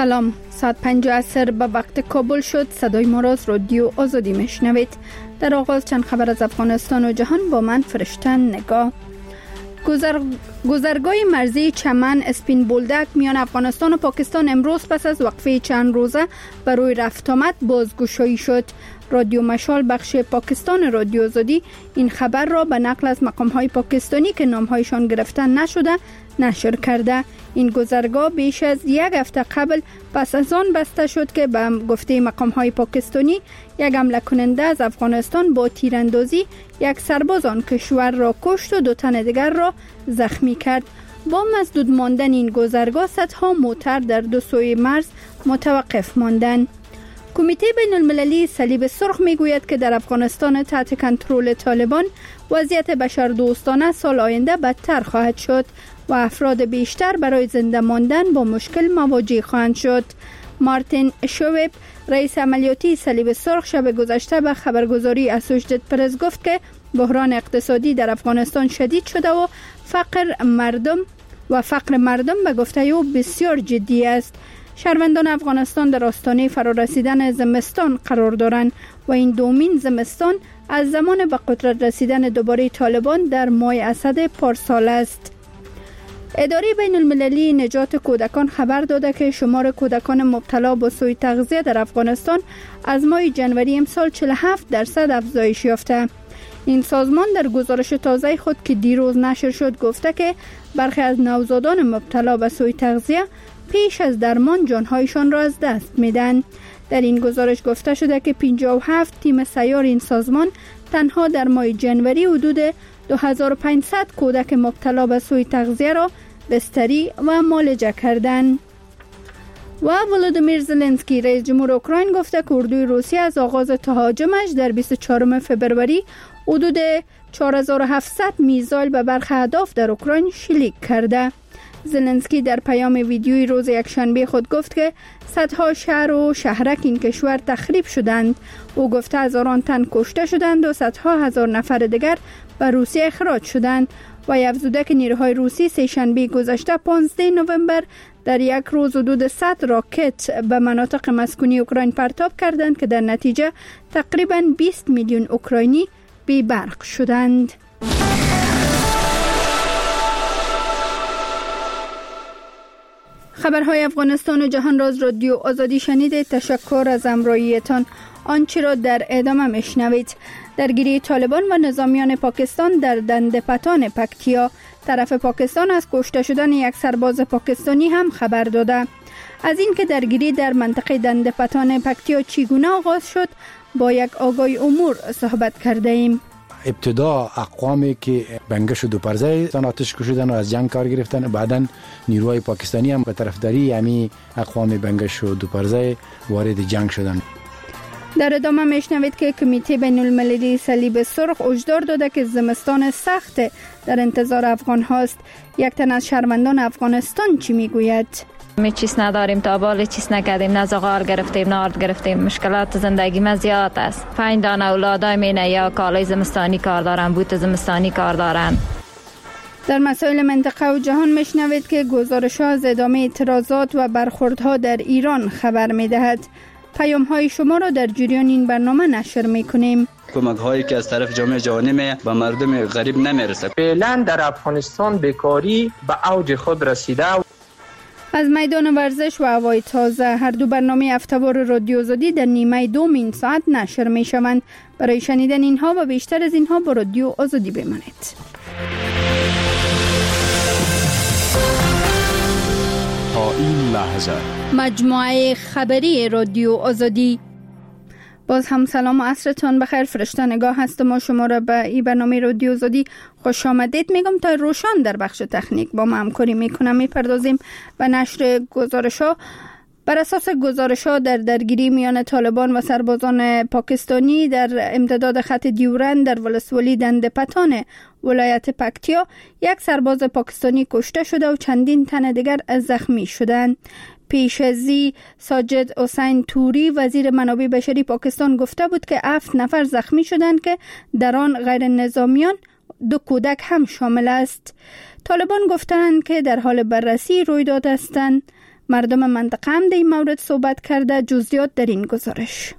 سلام، ساعت 5 عصر به وقت کابل شد. صدای ما را از رادیو آزادی میشنوید. در آغاز چند خبر از افغانستان و جهان با من فرشتن نگاه. گذرگاه مرزی چمن اسپین بولدک میان افغانستان و پاکستان امروز پس از وقفه چند روزه برای رفت آمد بازگشایی شد. رادیو مشال بخش پاکستان رادیو آزادی این خبر را به نقل از مقام‌های پاکستانی که نام‌هایشان گرفته نشده نشر کرده. این گذرگاه بیش از یک هفته قبل پس از آن بسته شد که به گفته مقام‌های پاکستانی یک حمله کننده از افغانستان با تیراندازی یک سرباز آن کشور را کشت و 2 تن دیگر را زخمی کرد. با مسدود ماندن این گذرگاه صدها موتر در 2 سوی مرز متوقف ماندند. کمیته بین المللی صلیب سرخ میگوید که در افغانستان تحت کنترل طالبان وضعیت بشردوستانه سال آینده بدتر خواهد شد و افراد بیشتر برای زنده ماندن با مشکل مواجه خواهند شد. مارتین شویب رئیس عملیاتی صلیب سرخ شب گذشته به خبرگزاری اسوشیتد پرس گفت که بحران اقتصادی در افغانستان شدید شده و فقر مردم به گفته او بسیار جدی است. شهروندان افغانستان در آستانه فرارسیدن زمستان قرار دارند و این دومین زمستان از زمان به قدرت رسیدن دوباره طالبان در ماه اسد پارسال است. اداره بین المللی نجات کودکان خبر داده که شمار کودکان مبتلا به سوء تغذیه در افغانستان از ماه جنوری امسال 47% افزایش یافته. این سازمان در گزارش تازه خود که دیروز نشر شد گفته که برخی از نوزادان مبتلا به سوء تغذیه پیش از درمان جانهایشان را از دست میدن. در این گزارش گفته شده که 57 تیم سیار این سازمان تنها در ماه جنوری حدود 2500 کودک مبتلا به سوء تغذیه را بستری و معالجه کردند. و ولودیمیر زلنسکی رئیس جمهور اوکراین گفته که اردوی روسیه از آغاز تهاجمش در 24 فبروری حدود 4700 میزایل به برخی اهداف در اوکراین شلیک کرده. زلنسکی در پیام ویدیویی روز یکشنبه خود گفت که صدها شهر و شهرک این کشور تخریب شدند. او گفته هزاران تن کشته شدند و صدها هزار نفر دیگر به روسیه اخراج شدند و افزوده که نیروهای روسی سه‌شنبه گذشته 15 نوامبر در یک روز حدود 100 راکت به مناطق مسکونی اوکراین پرتاب کردند که در نتیجه تقریباً 20 میلیون اوکراینی بی برق شدند. خبرهای افغانستان و جهان را از رادیو آزادی شنیدید. تشکر از همراهیتان. آنچه را در ادامه میشنوید. درگیری طالبان و نظامیان پاکستان در دندپتان پکتیا. طرف پاکستان از کشته شدن یک سرباز پاکستانی هم خبر داده. از اینکه درگیری در منطقه دندپتان پکتیا چگونه آغاز شد با یک آگای امور صحبت کرده ایم. ابتدا اقوامی که بنگش و دوپرزه آتش کشیدن و از جنگ کار گرفتن، بعداً نیروهای پاکستانی هم به طرفداری همین اقوام بنگش و دوپرزه وارد جنگ شدند. در ادامه میشنوید که کمیته بین المللی صلیب سرخ هشدار داده که زمستان سخت در انتظار افغان هاست. یک تن از شهروندان افغانستان چی میگوید؟ می چیز نداریم، تا بال چیز نکردیم، نه زغال گرفتیم نه آرد گرفتیم. مشکلات زندگی ما زیاد است. 5 دانه اولادای مینه یا کالای زمستانی کار دارن، بوت زمستانی کار دارن. در مسائل منطقه و جهان میشنوید که گزارش‌ها از ادامه اعتراضات و برخوردها در ایران خبر میدهد. پیام‌های شما را در جریان این برنامه نشر می‌کنیم. کمک‌هایی که از طرف جامعه جهانی به مردم غریب نمیرسه. فعلا در افغانستان بیکاری به اوج خود رسیده. از میدان ورزش و هوای تازه هر دو برنامه هفته‌وار رادیو آزادی در نیمه دوم این ساعت نشر می‌شوند. برای شنیدن اینها و بیشتر از اینها با رادیو آزادی بمانید. تا این لحظه مجموعه خبری رادیو آزادی. باز هم سلام و عصرتان بخیر. فرشته نگاه هستم و شما را به این برنامه رادیو آزادی خوش آمدید میگم. تا روشان در بخش تکنیک با ما همکاری میکنم. میپردازیم به نشر گزارش‌ها. بر اساس گزارش‌ها در درگیری میان طالبان و سربازان پاکستانی در امتداد خط دیورند در ولسوالی دندپتان ولایت پکتیا یک سرباز پاکستانی کشته شده و چندین تن دیگر زخمی شدند. پیش ازی ساجد حسین توری وزیر منابع بشری پاکستان گفته بود که 7 نفر زخمی شدند که در آن غیر نظامیان 2 کودک هم شامل است. طالبان گفتند که در حال بررسی رویداد هستند. مردم منطقه هم در این مورد صحبت کرده. جزئیات در این گزارش.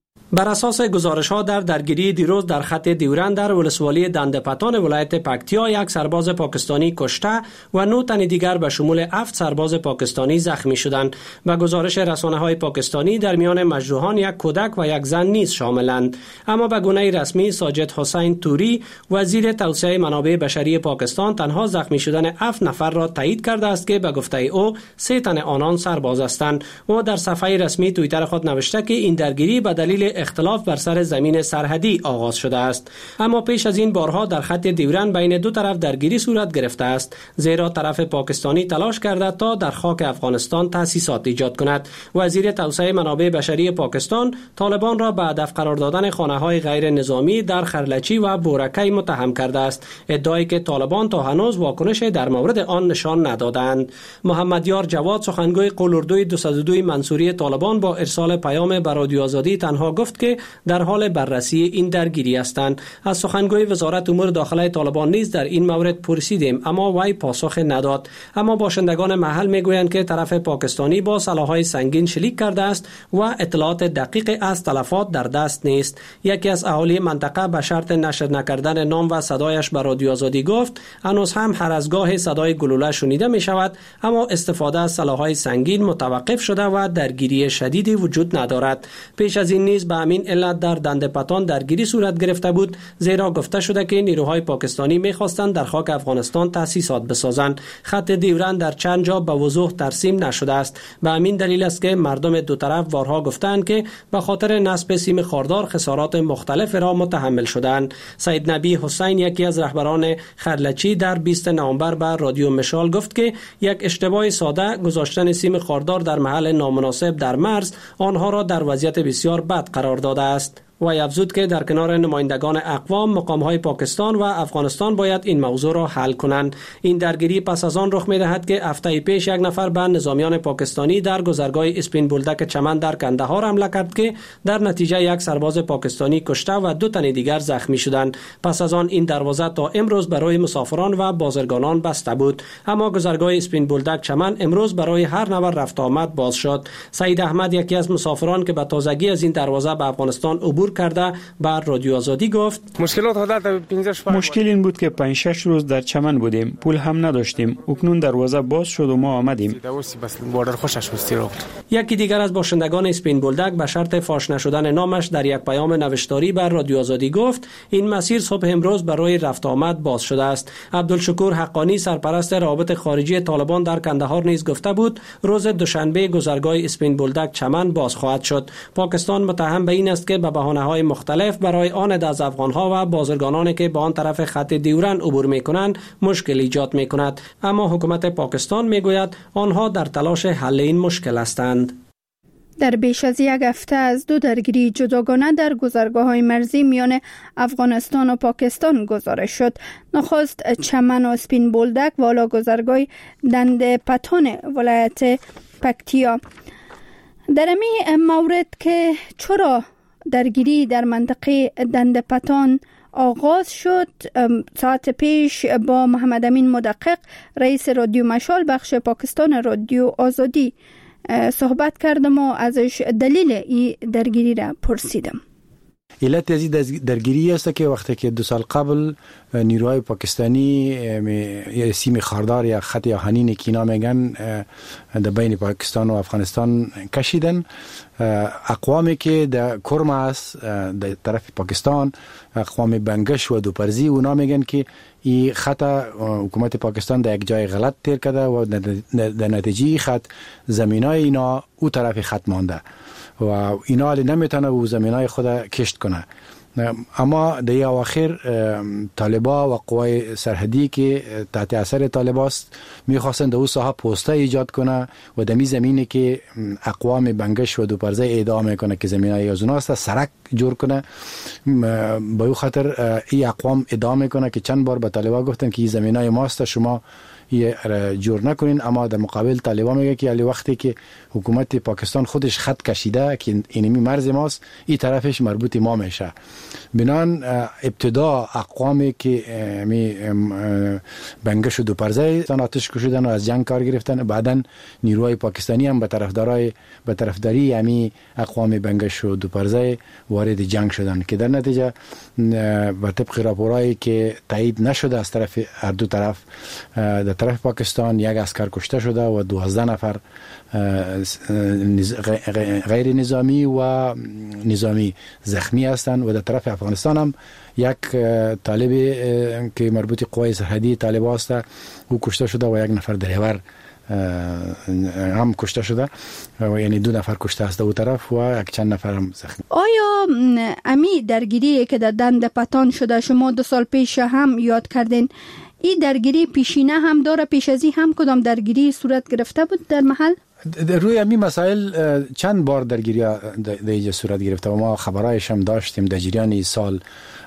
بر اساس گزارش‌ها در درگیری دیروز در خط دیورند در ولسوالی دندپتان ولایت پکتیا یک سرباز پاکستانی کشته و 9 تن دیگر به شمول 7 سرباز پاکستانی زخمی شدند. به گزارش رسانه‌های پاکستانی در میان مجروحان یک کودک و یک زن نیز شاملند. اما به گونه رسمی ساجد حسین توری وزیر توسعه منابع بشری پاکستان تنها زخمی شدن 7 نفر را تایید کرده است که به گفته او 3 تن آنان سرباز هستند. او در صفحه رسمی توییتر خود نوشته که این درگیری به دلیل اختلاف بر سر زمین سرحدی آغاز شده است. اما پیش از این بارها در خط دیورند بین دو طرف درگیری صورت گرفته است، زیرا طرف پاکستانی تلاش کرده تا در خاک افغانستان تأسیسات ایجاد کند. وزیر توسعه منابع بشری پاکستان طالبان را به هدف قرار دادن خانه‌های غیر نظامی در خرلچی و بورکی متهم کرده است، ادعایی که طالبان تا هنوز واکنش در مورد آن نشان ندادند. محمد یار جواد سخنگوی قلوردوی 202 منصوری طالبان با ارسال پیام به رادیو آزادی تنها گفت که در حال بررسی این درگیری هستند. از سخنگوی وزارت امور داخلی طالبان نیز در این مورد پرسیدیم، اما وی پاسخ نداد. اما باشندگان محل میگویند که طرف پاکستانی با سلاح‌های سنگین شلیک کرده است و اطلاعات دقیق از تلفات در دست نیست. یکی از اهالی منطقه به شرط نشر نکردن نام و صدایش به رادیو آزادی گفت هنوز هم هر از گاه صدای گلوله شنیده می شود، اما استفاده از سلاح‌های سنگین متوقف شده و درگیری شدیدی وجود ندارد. پیش از این نیز به همین علت در دندپتان درگیری صورت گرفته بود، زیرا گفته شده که نیروهای پاکستانی می‌خواستند در خاک افغانستان تأسیسات بسازند. خط دیورند در چند جا به وضوح ترسیم نشده است. به همین دلیل است که مردم دو طرف بارها گفتند که به خاطر نصب سیم خاردار خسارات مختلف را متحمل شدند. سید نبی حسین یکی از رهبران خرلچی در 20 نوامبر به رادیو مشال گفت که یک اشتباه ساده گذاشتن سیم خاردار در محل نامناسب در مرز آنها را در وضعیت بسیار بد قرار داده است. و افزود که در کنار نمایندگان اقوام مقام‌های پاکستان و افغانستان باید این موضوع را حل کنند. این درگیری پس از آن رخ می‌دهد که هفته پیش یک نفر به نظامیان پاکستانی در گذرگاه اسپین بولدک چمن در کندهار حمله کرد که در نتیجه یک سرباز پاکستانی کشته و 2 تن دیگر زخمی شدند. پس از آن این دروازه تا امروز برای مسافران و بازرگانان بسته بود، اما گذرگاه اسپین بولدک چمن امروز برای هر نفر رفت آمد باز شد. سعید احمد یکی از مسافران که به تازگی از این دروازه به افغانستان عبور کرده بر رادیو آزادی گفت مشکل این بود که 5-6 روز در چمن بودیم، پول هم نداشتیم. اکنون دروازه باز شد و ما آمدیم. یکی دیگر از باشندگان اسپین بولدک به شرط فاش نشدن نامش در یک پیام نوشتاری بر رادیو آزادی گفت این مسیر صبح امروز برای رفت آمد باز شده است. عبدالشکور حقانی سرپرست روابط خارجی طالبان در کندهار نیز گفته بود روز دوشنبه گذرگاه اسپین بولدک چمن باز خواهد شد. پاکستان متهم به این است که به بهانه‌های مختلف برای آن از افغان‌ها و بازرگانانی که به آن طرف خط دیورند عبور می‌کنند مشکل ایجاد می‌کند، اما حکومت پاکستان می‌گوید آنها در تلاش حل این مشکل هستند. در بیش از یک هفته از 2 درگیری جداگانه در گذرگاه‌های مرزی میان افغانستان و پاکستان گزارش شد. نخست چمن و اسپین بولدک و حالا گذرگاه دندپتان ولایت پکتیا. در این مورد که چرا درگیری در منطقه دندپتان آغاز شد، ساعت پیش با محمد امین مدقق رئیس رادیو مشال بخش پاکستان رادیو آزادی صحبت کردم و ازش دلیل این درگیری را پرسیدم. علت از درگیری است که وقتی که 2 سال قبل نیروهای پاکستانی سیم خاردار یا خط آهنین که اینا میگن در بین پاکستان و افغانستان کشیدن، اقوامی که در کرم است در طرف پاکستان، اقوام بنگش و دوپرزی، اونا میگن که این خط حکومت پاکستان در یک جای غلط تیر کرده و در نتیجه خط زمینای اینا او طرف خط مانده و اینا نمیتونه او زمینای خود کشت کنه. اما در اواخر طالبا و قوای سرحدی که تحت اثر طالباست میخواستند در او ساحه پوسته ایجاد کنه و در می زمینی که اقوام بنگش و دوپرزه ادعا میکنه که زمینای از اوناست سرک جور کنه. به او خاطر این اقوام ادامه کنه که چند بار به طالبان گفتن که این زمینای ماست، شما جور نکنین، اما در مقابل طالبان میگه که علی وقتی که حکومت پاکستان خودش خط کشیده که اینمی مرز ماست، این طرفش مربوط ما میشه. بنان ابتدا اقوامی که بنگش و دوپرزه آتش کشیدن و از جنگ کار گرفتن، بعدن نیروهای پاکستانی هم به طرفداری همی اقوام بنگش و دوپرزه وارد جنگ شدن که در نتیجه به طبق راپورایی که تایید نشده از طرف هر دو طرف، در طرف پاکستان یک عسکر کشته شده و 12 نفر غیر نظامی و نظامی زخمی هستند و در طرف افغانستان هم یک طالب که مربوط قوای سرحدی طالبان است او کشته شده و یک نفر دریور هم کشته شده و یعنی 2 نفر کشته است در طرف و یک چند نفر هم زخمی. آیا امی درگیری که در دندپتان شده شما 2 سال پیش هم یاد کردین، این درگیری پیشینه هم داره؟ پیش از این هم کدام درگیری صورت گرفته بود در محل؟ روی همین مسائل چند بار درگیری در اینجا صورت گرفته و ما خبرایش هم داشتیم در جریان سال.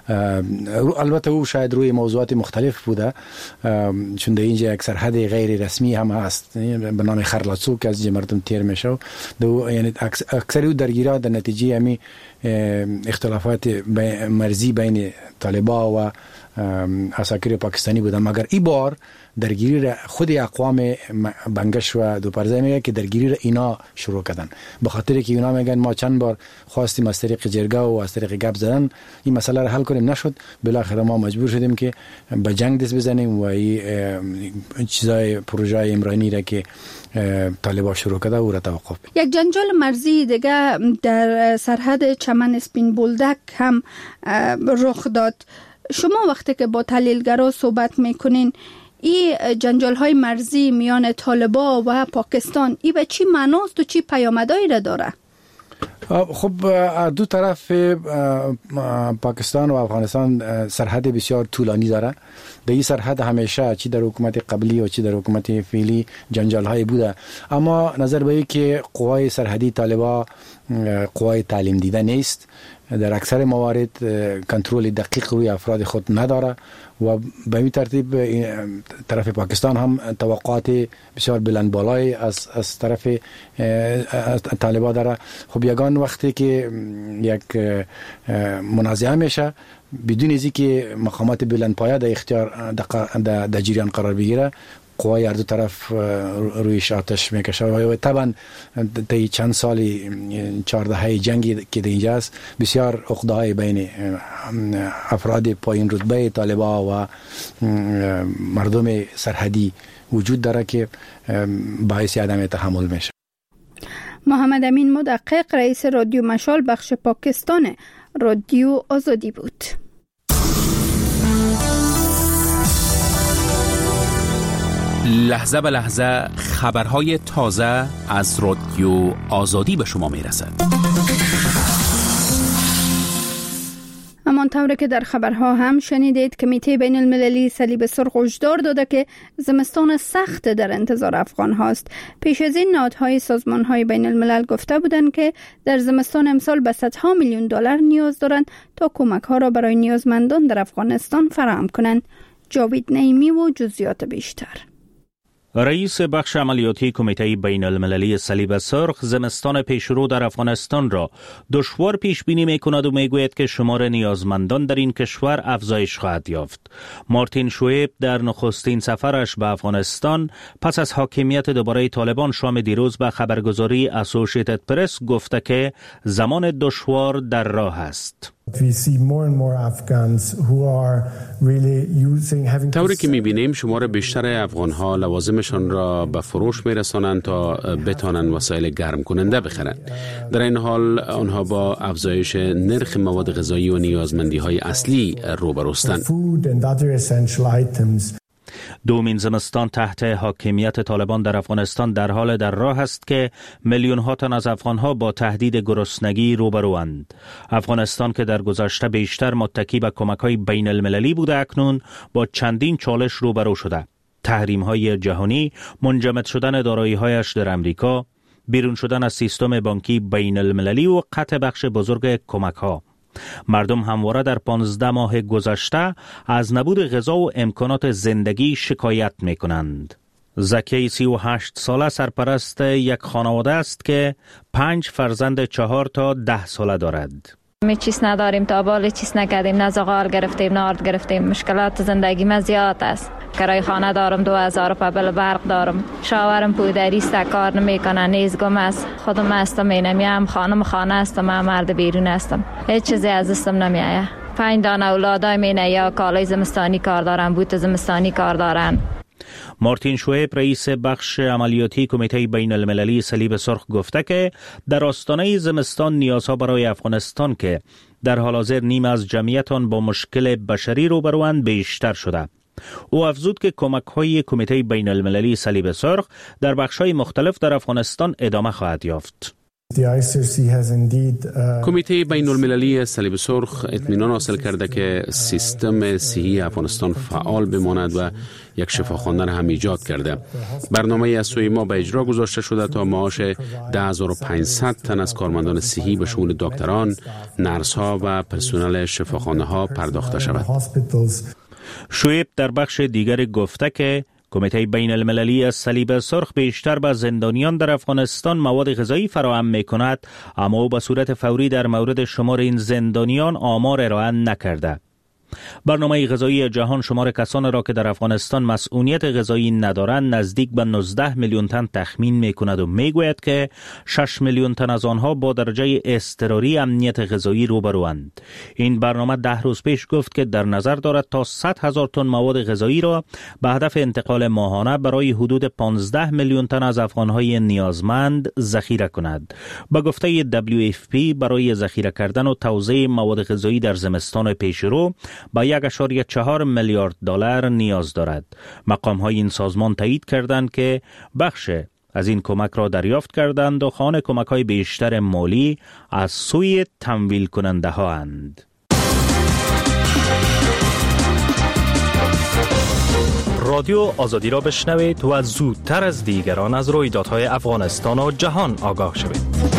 البته او شاید روی موضوعات مختلف بوده، چون در اینجا یک سرحد غیر رسمی هم هست به نام خرلاتسو که از مردم تیر میشه، یعنی اکثر او درگیری در نتیجه همین اختلافات مرزی بین طالبان و عساکر پاکستانی بودن. مگر این بار درگیری را خود اقوام بنگش و دوپرزه میگه که درگیری را اینا شروع کردن، به خاطر که اینا میگن ما چند بار خواستیم از طریق جرگه و از طریق گپ زدن این مسئله را حل کنیم، نشد، بالاخره ما مجبور شدیم که به جنگ دست بزنیم و این چیزای پروژه عمرانی را که طالبان شروع کرده او را توقف. یک جنجال مرزی دیگه در سرحد چمن اسپین بولدک هم رخ داد. شما وقتی که با تحلیلگرا صحبت میکنین، این جنجال های مرزی میان طالبان و پاکستان ای به چی معناست و چی پیامدهایی را داره؟ خب دو طرف پاکستان و افغانستان سرحد بسیار طولانی داره. در این سرحد همیشه چی در حکومت قبلی و چی در حکومت فعلی جنجال های بوده، اما نظر به این که قوای سرحدی طالبان قوای تعلیم دیده نیست، در اکثر موارد کنترل دقیق روی افراد خود نداره و به این ترتیب طرف پاکستان هم توقعات بسیار بلند بالای از طرف طالبان داره. خب یگان وقتی که یک منازعه میشه بدون از اینکه مقامات بلند پایه در اختیار در جریان قرار بگیره، قوای هر دو طرف رویش آتش میکشه و طبعا طی چند سالی 14 جنگی که در اینجا است بسیار عقده‌های بین افراد پایین رتبه طالبان و مردم سرحدی وجود داره که باعث عدم تحمل میشه. محمد امین مدقق، رئیس رادیو مشال بخش پاکستان رادیو آزادی بود. لحظه به لحظه خبرهای تازه از رادیو آزادی به شما میرسد. همانطور که در خبرها هم شنیدید، کمیته بین المللی صلیب سرخ هشدار داده که زمستان سخت در انتظار افغان هاست. پیش از این نهادهای سازمانهای بین الملل گفته بودند که در زمستان امسال به صدها میلیون دلار نیاز دارند تا کمک ها را برای نیازمندان در افغانستان فراهم کنند. جاوید نعیمی و جزئیات بیشتر. رئیس بخش عملیاتی کمیته بین المللی صلیب سرخ زمستان پیشرو در افغانستان را دشوار پیش بینی می کند و می گوید که شمار نیازمندان در این کشور افزایش خواهد یافت. مارتین شویب در نخستین سفرش به افغانستان پس از حاکمیت دوباره طالبان شام دیروز به خبرگزاری اسوسییتد پرس گفته که زمان دشوار در راه است. طوری که می‌بینیم شمار بیشتر افغان‌ها لوازمشان را به فروش می‌رسانند تا بتوانند وسایل گرم کننده بخرند. در این حال آنها با افزایش نرخ مواد غذایی و نیازمندی‌های اصلی روبروستند. دومین زمستان تحت حاکمیت طالبان در افغانستان در حال در راه است که میلیون ها تن از افغانها با تهدید گرسنگی روبروند. افغانستان که در گذشته بیشتر متکی به کمک‌های بین المللی بوده اکنون با چندین چالش روبرو شده. تحریم‌های جهانی، منجمد شدن دارایی‌هایش در امریکا، بیرون شدن از سیستم بانکی بین المللی و قطع بخش بزرگ کمک‌ها. مردم همواره در 15 ماه گذشته از نبود غذا و امکانات زندگی شکایت می کنند. زکی 38 ساله سرپرست یک خانواده است که 5 فرزند 4 تا 10 ساله دارد. می چیز نداریم، تا بال چیز نکردیم، نه زغال گرفتیم نه آرد گرفتیم. مشکلات زندگی من زیاد است. کرای خانه دارم، 2000 روپیه بل برق دارم. شاورم پودری است، کار نمیکنه، نیزگم است. خودم هستم، اینم خانه هستم، من مرد بیرون هستم. هیچ چیزی از دستم نمیآید. 5 دانه اولادای مینه یا کالای زمستانی کار دارن، بوت زمستانی کار دارن. مارتین شویب رئیس بخش عملیاتی کمیته بین المللی صلیب سرخ گفته که در آستانه زمستان نیازها برای افغانستان که در حال حاضر نیم از جمعیت آن با مشکل بشری روبروند بیشتر شده. او افزود که کمک‌های کمیته بین المللی صلیب سرخ در بخش‌های مختلف در افغانستان ادامه خواهد یافت. کمیته بین المللی صلیب سرخ اطمینان حاصل کرده که سیستم صحی افغانستان فعال بماند و یک شفاخانه هم ایجاد کرده. برنامه از سوی ما به اجرا گذاشته شده تا معاش 10500 تن از کارمندان صحی به شمول دکتران، نرس‌ها و پرسنل شفاخانه‌ها پرداخته شود. شویب در بخش دیگر گفته که کمیته بین المللی از صلیب سرخ بیشتر به زندانیان در افغانستان مواد غذایی فراهم می کند، اما او به صورت فوری در مورد شمار این زندانیان آمار ارائه نکرده. برنامه غذایی جهان شمار کسان را که در افغانستان مسئولیت غذایی ندارند نزدیک به 19 میلیون تن تخمین می کند و می گوید که 6 میلیون تن از آنها با درجه اضطراری امنیت غذایی روبروند. این برنامه 10 روز پیش گفت که در نظر دارد تا 100,000 تن مواد غذایی را به هدف انتقال ماهانه برای حدود 15 میلیون تن از افغانهای نیازمند ذخیره کند. به گفته WFP برای ذخیره کردن و توزیع مواد غذایی در زمستان پیشرو با 1.4 میلیارد دلار نیاز دارد. مقام‌های این سازمان تایید کردند که بخش از این کمک را دریافت کردند و خوان کمک‌های بیشتر مالی از سوی تمویل کننده ها اند. رادیو آزادی را بشنوید و زودتر از دیگران از رویدادهای افغانستان و جهان آگاه شوید.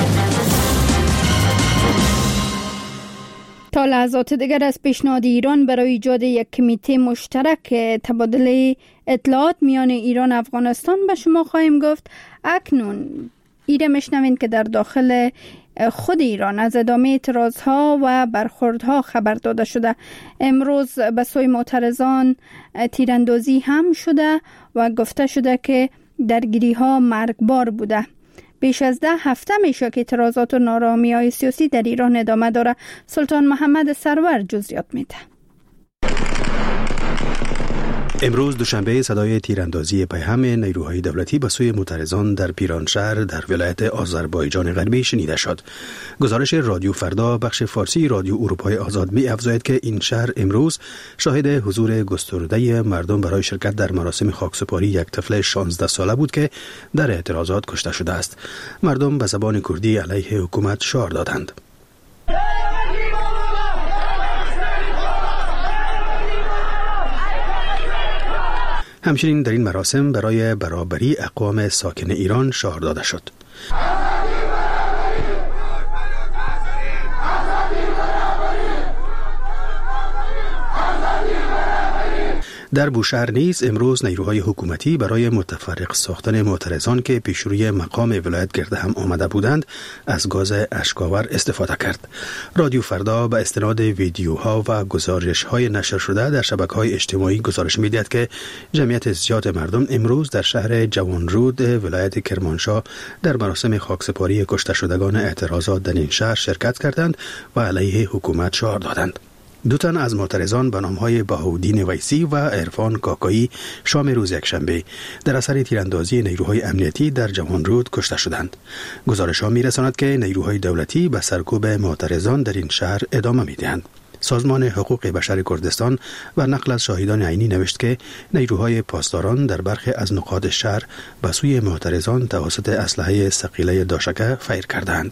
تا لحظات دیگر از پیشنهاد ایران برای ایجاد یک کمیته مشترک تبادل اطلاعات میان ایران و افغانستان به شما خواهیم گفت. اکنون ایره میشنوین که در داخل خود ایران از ادامه اعتراضها و برخوردها خبر داده شده. امروز به سوی معترضان تیراندازی هم شده و گفته شده که درگیری‌ها مرگبار بوده. بیش از 10 هفته میشه که اعتراضات و نارامی‌های سیاسی در ایران ادامه داره. سلطان محمد سرور جزئیات میده. امروز دوشنبه صدای تیراندازی پیهم نیروهای دولتی به سوی معترضان در پیرانشهر در ولایت آذربایجان غربی شنیده شد. گزارش رادیو فردا بخش فارسی رادیو اروپای آزاد می افزاید که این شهر امروز شاهد حضور گسترده مردم برای شرکت در مراسم خاکسپاری یک طفل 16 ساله بود که در اعتراضات کشته شده است. مردم به زبان کردی علیه حکومت شعار دادند. همچنین در این مراسم برای برابری اقوام ساکن ایران شعار داده شد. در بوشهر نیز امروز نیروهای حکومتی برای متفرق ساختن معترضان که پیشروی مقام ولایت گرد هم آمده بودند از گاز اشک‌آور استفاده کرد. رادیو فردا به استناد ویدیوها و گزارش‌های نشر شده در شبکه‌های اجتماعی گزارش می‌دهد که جمعیت زیاد مردم امروز در شهر جوانرود ولایت کرمانشاه در مراسم خاکسپاری کشته شدگان اعتراضات در این شهر شرکت کردند و علیه حکومت شعار دادند. 2 تن از معترضان به نام‌های بهاءالدین ویسی و عرفان کاکایی شام روز یکشنبه در اثر تیراندازی نیروهای امنیتی در جوانرود کشته شدند. گزارش‌ها می‌رساند که نیروهای دولتی به سرکوب معترضان در این شهر ادامه می‌دهند. سازمان حقوق بشر کردستان و نقل از شاهدان عینی نوشت که نیروهای پاسداران در برخی از نقاط شهر به سوی معترضان توسط اسلحه ثقیله داشکه فیر کردند.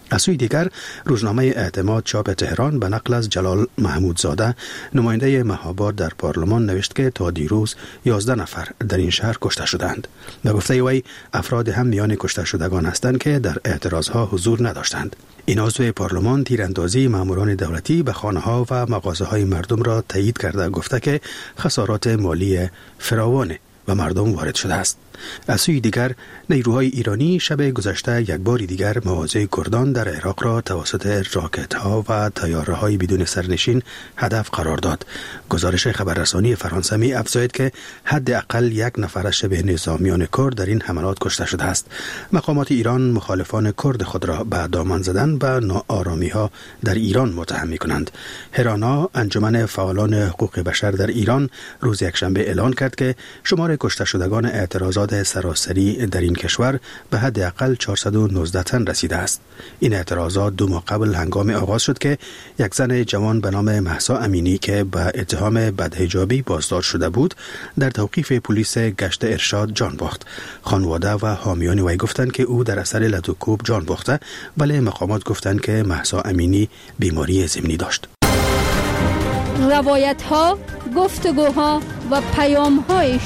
از سوی دیگر روزنامه اعتماد چاپ تهران به نقل از جلال محمودزاده نماینده مهاباد در پارلمان نوشت که تا دیروز 11 نفر در این شهر کشته شدند. به گفته وی افراد هم میان کشته شدگان هستند که در اعتراضها حضور نداشتند. این عضو پارلمان تیراندازی ماموران دولتی به خانه‌ها و مغازه‌های مردم را تایید کرده گفته که خسارات مالی فراوان و مردم وارد شده است. از سوی دیگر نیروهای ایرانی شب گذشته یک بار دیگر مواضع کردان در عراق را توسط راکت‌ها و طیاره‌های بدون سرنشین هدف قرار داد. گزارش خبررسانی فرانسه می افزاید که حداقل 1 نفر از شبه نظامیان کرد در این حملات کشته شده است. مقامات ایران مخالفان کرد خود را به دامن زدن و ناآرامی‌ها در ایران متهم می‌کنند. هرانا انجمن فعالان حقوق بشر در ایران روز یکشنبه اعلان کرد که شمار کشته شدگان اعتراضات سراسری در این کشور به حداقل 419 تن رسیده است. این اعتراضات 2 ماه قبل هنگام آغاز شد که یک زن جوان به نام مهسا امینی که به اتهام بدحجابی بازداشت شده بود در توقیف پلیس گشت ارشاد جان باخت. خانواده و حامیان وی گفتند که او در اثر لدوکوب جان باخته، ولی مقامات گفتند که مهسا امینی بیماری ضمنی داشت. روایت ها، گفتگوها و پیام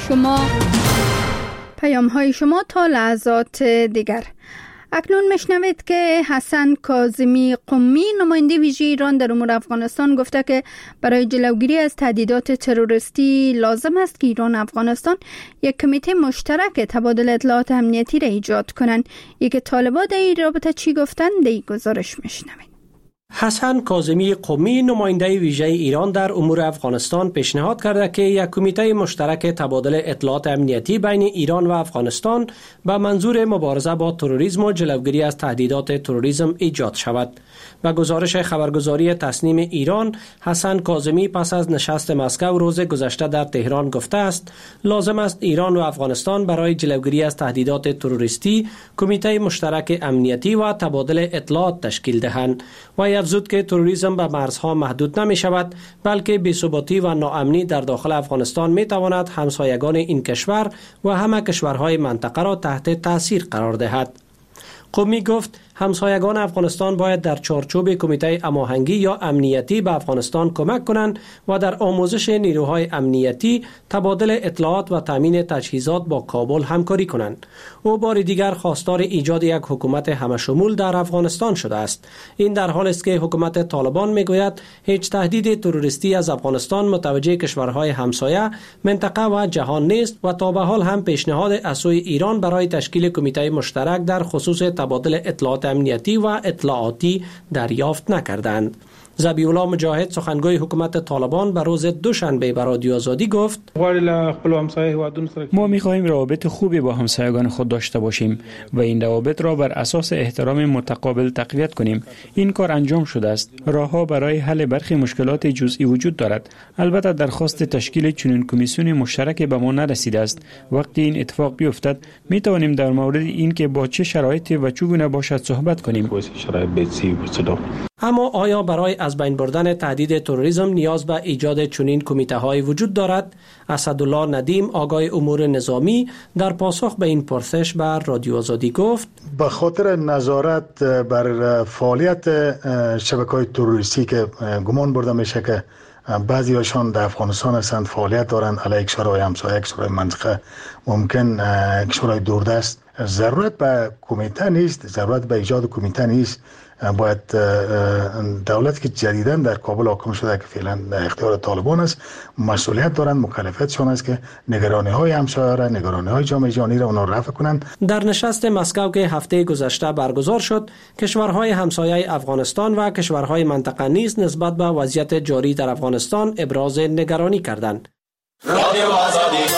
های شما تا لحظات دیگر. اکنون میشنوید که حسن کاظمی قمی نماینده ویژه ایران در امور افغانستان گفته که برای جلوگیری از تهدیدات تروریستی لازم است که ایران و افغانستان یک کمیته مشترک تبادل اطلاعات امنیتی را ایجاد کنند. یک طالبان در این رابطه چی گفتند؟ در این گزارش میشنوید. حسن کاظمی قمی نماینده ویژه ایران در امور افغانستان پیشنهاد کرده که یک کمیته مشترک تبادل اطلاعات امنیتی بین ایران و افغانستان به منظور مبارزه با تروریسم و جلوگیری از تهدیدات تروریسم ایجاد شود. و گزارش خبرگزاری تصنیم ایران، حسن کاظمی پس از نشست مسکو روز گذشته در تهران گفته است لازم است ایران و افغانستان برای جلوگیری از تهدیدات تروریستی کمیته مشترک امنیتی و تبادل اطلاعات تشکیل دهند. و افزود که تروریسم به مرزها محدود نمی شود، بلکه بی‌ثباتی و ناامنی در داخل افغانستان می تواند همسایگان این کشور و همه کشورهای منطقه را تحت تاثیر قرار دهد. قمی گفت همسایگان افغانستان باید در چارچوب کمیته هماهنگی یا امنیتی به افغانستان کمک کنند و در آموزش نیروهای امنیتی، تبادل اطلاعات و تامین تجهیزات با کابل همکاری کنند. او بار دیگر خواستار ایجاد یک حکومت همشمول در افغانستان شده است. این در حالی است که حکومت طالبان میگوید هیچ تهدید تروریستی از افغانستان متوجه کشورهای همسایه، منطقه و جهان نیست و تا به حال هم پیشنهاد از سوی ایران برای تشکیل کمیته مشترک در خصوص تبادل اطلاعات امنیتی و اطلاعاتی دریافت نکردند. ذبیح الله مجاهد سخنگوی حکومت طالبان به روز دوشنبه به رادیو آزادی گفت ما می‌خواهیم روابط خوبی با همسایگان خود داشته باشیم و این روابط را بر اساس احترام متقابل تقویت کنیم. این کار انجام شده است. راهها برای حل برخی مشکلات جزئی وجود دارد. البته درخواست تشکیل چنین کمیسیون مشترک به ما نرسیده است. وقتی این اتفاق بیفتد می توانیم در مورد این که با چه شرایطی و چگونه باشد صحبت کنیم. اما آیا برای از بین بردن تهدید تروریسم نیاز به ایجاد چنین کمیته‌های وجود دارد؟ اسدالله ندیم آگاه امور نظامی در پاسخ به این پرسش بر رادیو آزادی گفت به خاطر نظارت بر فعالیت شبکه‌های تروریستی که گمان برده میشه که بعضی هاشان در افغانستان هستند، فعالیت دارند علیه کشورهای همسایه، کشورهای منطقه، ممکن کشورهای دوردست، ضرورت به کمیته نیست، ضرورت به ایجاد کمیته نیست. باید دولت که جدیداً در کابل حاکم شده که فعلا در اختیار طالبان است، مسئولیت دارند، مکلفیتشان است که نگرانی‌های همسایه را، نگرانی‌های جامعه جهانی را اونا رفع کنند. در نشست مسکو که هفته گذشته برگزار شد، کشورهای همسایه افغانستان و کشورهای منطقه نیز نسبت به وضعیت جاری در افغانستان ابراز نگرانی کردند. رادیو آزادی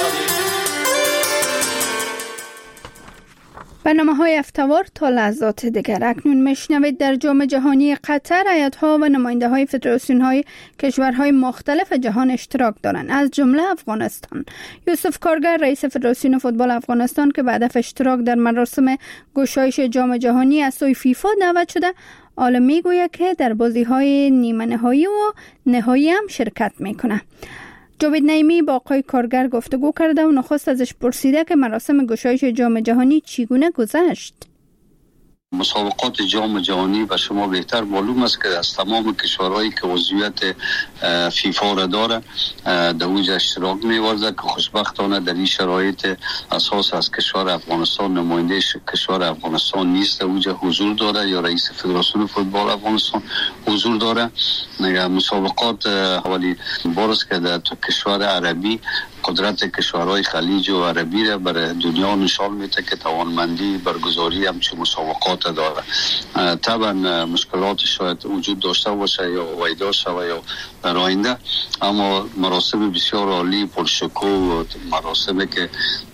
برنامه‌های افتوار تا لحظات دیگر. اکنون میشنوید در جام جهانی قطر هیئت‌ها و نماینده‌های فدراسیون‌های کشورهای مختلف جهان اشتراک دارند، از جمله افغانستان. یوسف کارگر رئیس فدراسیون فوتبال افغانستان که به هدف اشتراک در مراسم گشایش جام جهانی از سوی فیفا دعوت شده، حالا میگوید که در بازی‌های نیمه نهایی و نهایی هم شرکت میکنه. جاوید نعیمی با آقای کارگر گفتگو کرده و نخست ازش پرسیده که مراسم گشایش جام جهانی چگونه گذشت. مسابقات جام جهانی و شما بهتر معلوم است که از تمام کشورهایی که عضویت فیفا را داره در اوج اشتراک می‌ورزد که خوشبختانه در این شرایط اساس از کشور افغانستان نماینده کشور افغانستان نیست در اوج حضور داره یا رئیس فدراسیون فوتبال افغانستان حضور داره. مسابقات اولی بار است که در کشور عربی قدرت کشورهای خلیج و عربی را برای دنیا نشان میده که توانمندی برگزاری همچون مسابقات داره. طبعا مشکلات شاید وجود داشته باشه یا ویدا شوه یا در آینده، اما مراسم بسیار عالی پرشکوه و مراسمی که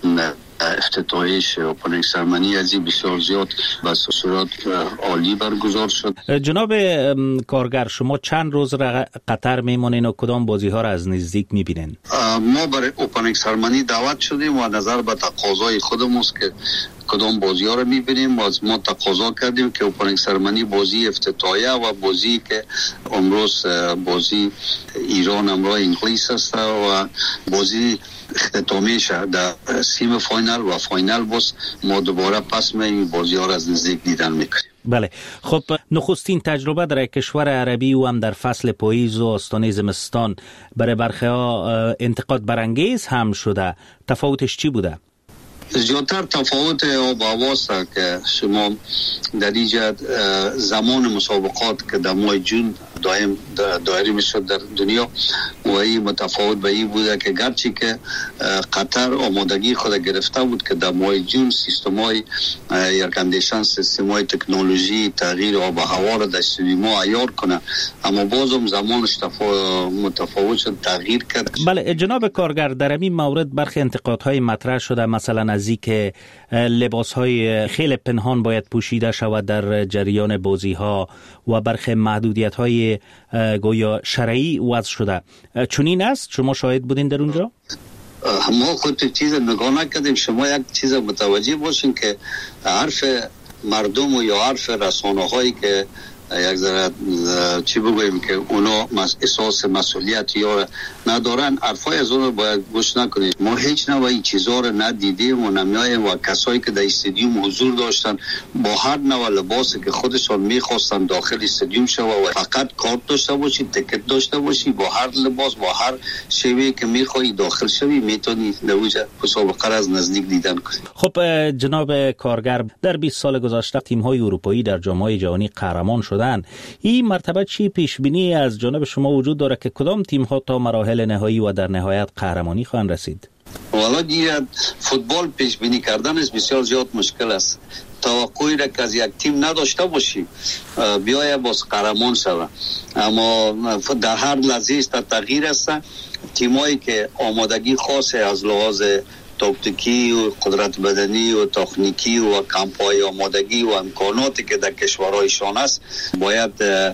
افتتاحیش اوپنینگ سرمنی از این بسیار زیاد و صورت عالی برگزار شد. جناب کارگر، شما چند روز را قطر میمونین و کدام بازی ها را از نزدیک میبینین؟ ما برای اوپنینگ سرمنی دعوت شدیم و نظر به تقاضای خودمون که کدام بازی ها رو میبینیم. ما تقاضا کردیم که اوپنینگ سرمنی بازی افتتاحیه و بازی که امروز بازی ایران همراه انگلیس است و بازی اختتامی شد در سیم فاینال و فاینال باز ما دوباره پس این بازی ها را از نزدیک دیدن میکنیم. بله، خب نخستین تجربه در کشور عربی و هم در فصل پاییز و آستانه زمستان برای برخی ها انتقاد برانگیز هم شده. تفاوتش چی بوده؟ زیادتر تفاوت آب و هوا است که شما در اینجا زمان مسابقات که در ماه جون دائم دایره میشد در دنیا و این متفاوت به این بوده که گرچه که قطر آمادگی خود گرفته بود که در ماه جون سیستم‌های ایرکندیشن، سیستم‌های تکنولوژی تغییر آب و هوا را در استادیوم‌ها عیار کنه، اما بازم زمانش متفاوت شد، تغییر کرد. بله جناب کارگر، در این مورد برخی انتقادهای مطرح شده، مثلا از اینکه لباس‌های خیلی پنهان باید پوشیده شود در جریان بازی‌ها و برخی محدودیت‌های گویا شرعی وضع شده. چنین است؟ شما شاهد بودین در اونجا؟ ما خود چیز نگاه نکردیم. شما یک چیز متوجه باشین که حرف مردم و یا حرف رسانه‌هایی که یک ذره چی بگویم که اونا احساس مسئولیت یا ندارن، حرفای از اون باید گوش نکنید. ما هیچ نوعی چیزا رو ندیدیم و نمیایم و کسایی که در استادیوم حضور داشتن با هر نوع لباسی که خودشان میخواستن داخل استادیوم شو و فقط کارت داشته باشی، تیکت داشته باشی، با هر لباس با هر شیوهی که میخوای داخل شوی میتونی نوجه مسابقه از نزدیک دیدن کنی. خب جناب کارگر، در 20 سال گذشته تیم‌های اروپایی در جام‌های جهانی قهرمان شدن. این مرتبه چی پیش بینی از جانب شما وجود داره که کدام تیم‌ها تا مراحل نهایی و در نهایت قهرمانی خواهند رسید؟ والا دیگه فوتبال پیش بینی کردنش بسیار زیاد مشکل است. توقعی را که از یک تیم نداشته باشی بیای باز قهرمان شوه، اما در هر لحظه است تغییر است. تیمایی که آمادگی خاصه از لحاظ تاکتیکی و قدرت بدنی و تکنیکی و کمپای آمادگی و امکاناتی که در کشورهایشان است باید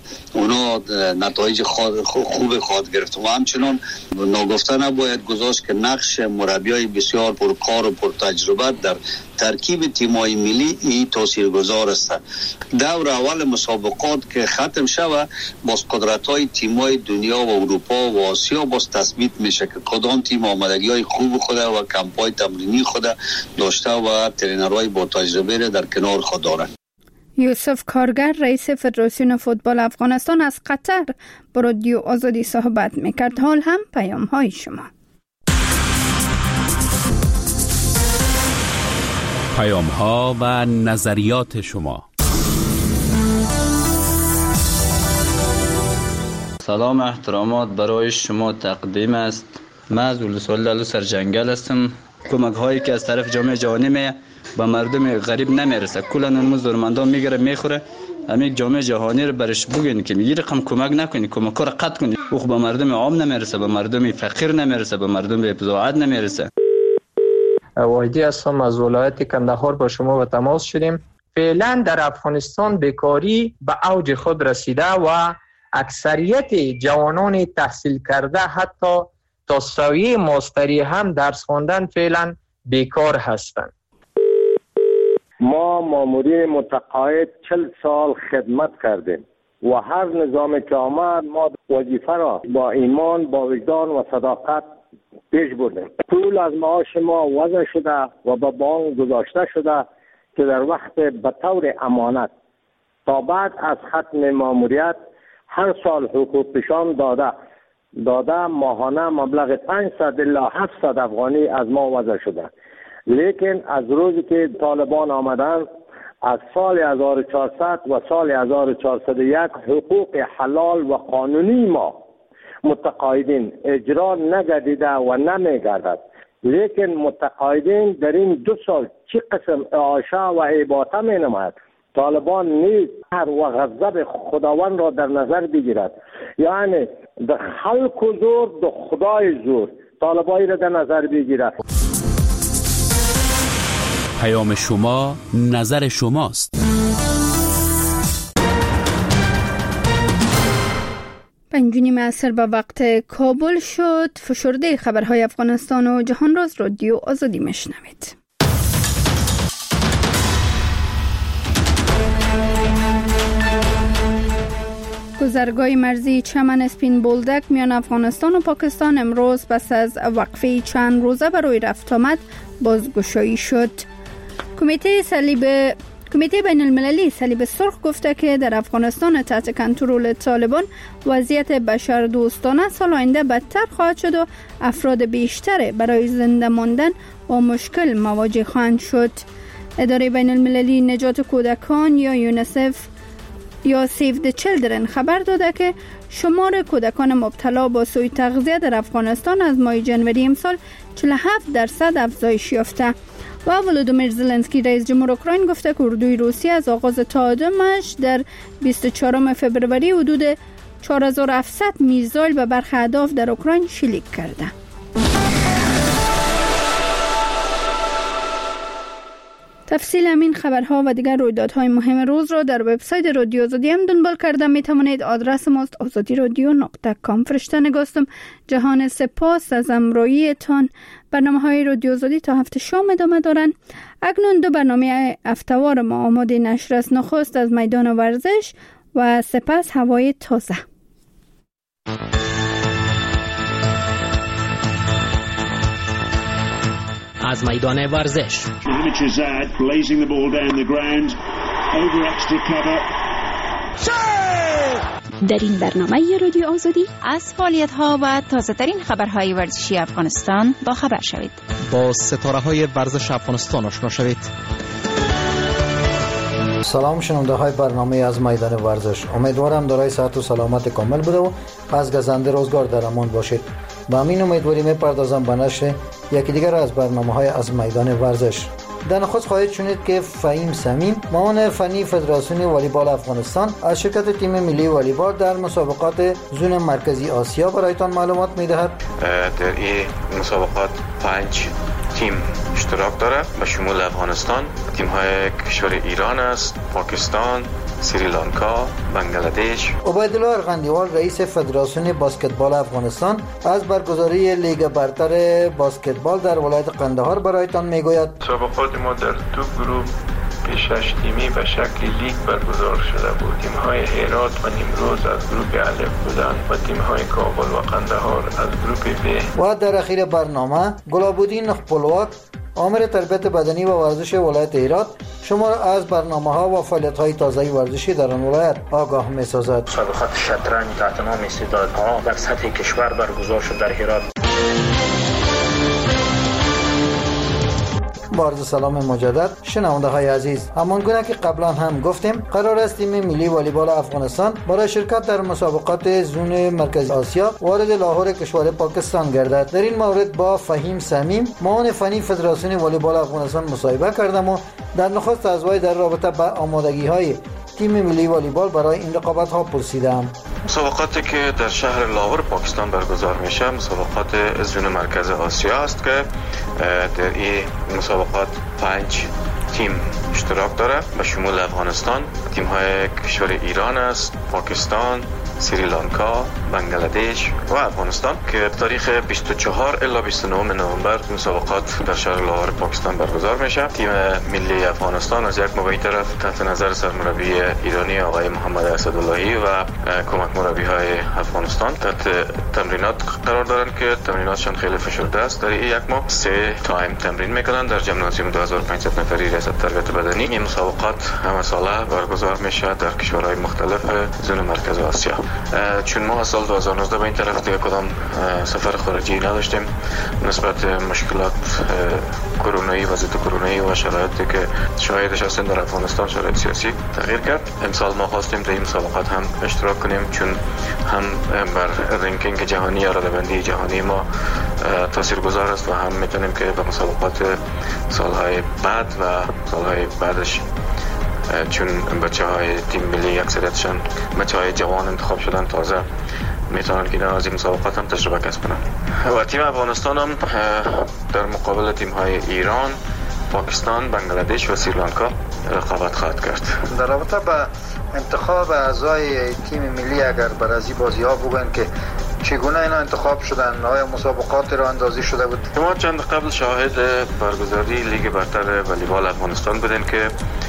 اونا نتایج خوب خواهد گرفت و همچنان ناگفته نباید گذاشت که نقش مربیای بسیار پرکار و پرتجربه در ترکیب تیم‌های ملی این تاثیرگذار است. دور اول مسابقات که ختم شود باز قدرت‌های تیم‌های دنیا و اروپا و آسیا باز تثبیت میشه که کدام تیم آمادگی‌های خوب خود و کمپای تمرینی خود داشته و ترینرهای با تجربه را در کنار خود دارند. یوسف کارگر، رئیس فدراسیون فوتبال افغانستان از قطر با رادیو آزادی صحبت میکرد. حال هم پیام‌های شما. پیام‌ها و نظریات شما. سلام احترامات برای شما تقدیم است. من از ولسوالی سرجنگل هستم. کمک هایی که از طرف جامعه جهانی به مردم غریب نمیرسه، کلا اون ضرورتمندان میگیره میخوره. همین جامعه جهانی رو برش بگین که میگی رقم کمک نکنی، کمک رو قطع کنی. او به مردم عام نمیرسه، به مردم فقیر نمیرسه، به مردم ابزاعت نمیرسه. واحدی هستم از ولایت کندهار با شما به تماس شدیم. فعلا در افغانستان بیکاری به اوج خود رسیده و اکثریت جوانان تحصیل کرده حتی تا سویه ماستری هم درس خواندن فعلا بیکار هستند. ما مامورین متقاعد 40 سال خدمت کردیم و هر نظام که آمد ما وظیفه را با ایمان، با وجدان و صداقت پیش بردیم. پول از معاش ما وضع شده و به بانک گذاشته شده که در وقت به طور امانت تا بعد از ختم ماموریت هر سال حقوقشان داده ماهانه مبلغ 500 الی 700 افغانی از ما وضع شده. لیکن از روزی که طالبان آمدن از سال 1400 و سال 1401 حقوق حلال و قانونی ما متقاعدین اجرا نگردیده و نمیگردد. لیکن متقاعدین در این 2 سال چه قسم اعاشه و اباطه می نماید. طالبان نیز هر و غضب خداوند را در نظر بگیرد، یعنی در خلق و زور در خدای زور طالبانی را در نظر بگیرد. پیام شما نظر شماست. 5:30 عصر به وقت کابل شد. فشرده خبرهای افغانستان و جهان را از رادیو آزادی میشنوید. گذرگاه مرزی چمن اسپین بولدک میان افغانستان و پاکستان امروز پس از وقفه چند روزه برای رفت آمد بازگشایی شد. کمیته بین المللی صلیب سرخ گفته که در افغانستان تحت کنترل طالبان وضعیت بشر دوستانه سال آینده بدتر خواهد شد و افراد بیشتر برای زنده ماندن با مشکل مواجه خواهند شد. اداره بین المللی نجات کودکان یا یونیسف یا سیو د چیلدرن خبر داده که شمار کودکان مبتلا با سوء تغذیه در افغانستان از ماه ژانویه امسال 47% افزایش یافته. و ولودیمیر زلنسکی رئیس جمهور اوکراین گفته که اردوی روسیه از آغاز تهاجمش در 24 فوریه حدود 4700 میزایل به برخی اهداف در اوکراین شلیک کرده. تفصیل همین خبرها و دیگر رویدادهای مهم روز را در وبسایت رادیو آزادی هم دنبال کرده می توانید. آدرس ماست azadiradyo.com. فرشته نگاستم. جهان سپاس از همراهیتان. برنامه‌های رادیو آزادی تا هفته شام ادامه دارند. اکنون 2 برنامه هفته‌وار ما آماده نشر است. نخست از میدان ورزش و سپس هوای تازه. از میدان ورزش در این برنامه رادیو آزادی از فعالیت‌ها و تازه‌ترین خبرهای ورزشی افغانستان با خبر شوید. با ستاره‌های ورزش افغانستان آشنا شوید. سلام شنونده های برنامه از میدان ورزش. امیدوارم دارای صحت و سلامت کامل بوده و از گزنده روزگار در امان باشید. با همین امیدواری میپردازم به نشر یکی دیگر از برنامه‌های از میدان ورزش. در نخست خواهید شنید که فهیم سمیم معاون فنی فدراسیون والیبال افغانستان از شرکت تیم ملی والیبال در مسابقات زون مرکزی آسیا برایتان معلومات میدهد. در این مسابقات 5 تیم اشتراک داره به شمول افغانستان، تیم های کشور ایران است، پاکستان، سریلانکا، بنگلادش. عبیدالله ارغندیوال رئیس فدراسیون باسکتبال افغانستان از برگزاری لیگ برتر باسکتبال در ولایت قندهار برایتان میگوید. مسابقات ما در 2 گروه که 6 تیمی به شکل لیگ برگزار شده بود. تیم های هرات و نیمروز از گروه الف بودند و تیم های کابل و قندهار از گروه ب. و در اخیر برنامه گلابودین خپلواک آمر تربیت بدنی و ورزش ولایت هرات شما را از برنامه‌ها و فعالیت‌های تازه ورزشی در آن ولایت آگاه می‌سازد. مسابقات شطرنج تحت نام استعدادها در سطح کشور برگزار شد در هرات. با عرض سلام مجدد شنونده های عزیز، همانگونه که قبلا هم گفتیم قرار است تیم ملی والیبال افغانستان برای شرکت در مسابقات زون مرکزی آسیا وارد لاهور کشور پاکستان گردد. در این مورد با فهیم سمیم معاون فنی فدراسیون والیبال افغانستان مصاحبه کردم و در نخست از وی در رابطه با آمادگی های تیم ملی والیبال برای این رقابت ها پرسیدم. مسابقاتی که در شهر لاهور پاکستان برگزار میشه مسابقات زون مرکز آسیا است که در این مسابقات 5 تیم اشتراک داره به شمول افغانستان، تیم های کشور ایران است، پاکستان، سریلانکا، بنگلادش و افغانستان که تاریخ 24 الی 29 نوامبر مسابقات در شهر لاهور پاکستان برگزار میشه. تیم ملی افغانستان از یک موقعی طرف تحت نظر سرمربی ایرانی آقای محمد اسداللهی و کمک مربی‌های افغانستان تحت تمرینات قرار دارن که تمریناتشان خیلی فشرده است. در یک ماه 3 تایم تمرین میکنن در ژیمنازیوم 2500 نفری ریاست تربیت بدنی. این مسابقات همه ساله برگزار میشه در کشورهای مختلف زون مرکز آسیا. چون ما سال 2019 به این طرف دیگه کدام سفر خارجی نداشتیم نسبت مشکلات کرونایی، وضعیت کرونایی و شرایطی که شاهدش هستیم در افغانستان، شرایط سیاسی تغییر کرد. امسال ما خواستیم در این مسابقات هم اشتراک کنیم چون هم بر رنکینگ جهانی یا ردبندی جهانی ما تاثیرگذار است و هم میتونیم که به مسابقات سالهای بعد و سالهای بعدش چون بچه‌های تیم ملی اکثریتشان بچه‌های جوان انتخاب شدن تازه میتونن که از این مسابقات هم تجربه کسب کنن و تیم افغانستان هم در مقابل تیم‌های ایران، پاکستان، بنگلادش و سریلانکا رقابت خواهد کرد. در رابطه با انتخاب اعضای تیم ملی اگر بر از این بازی‌ها بگن که چگونه اینا انتخاب شدن، آیا مسابقات را اندازی شده بود؟ ما چند قبل شاهد برگزاری لیگ برتر والیبال افغانستان بودیم که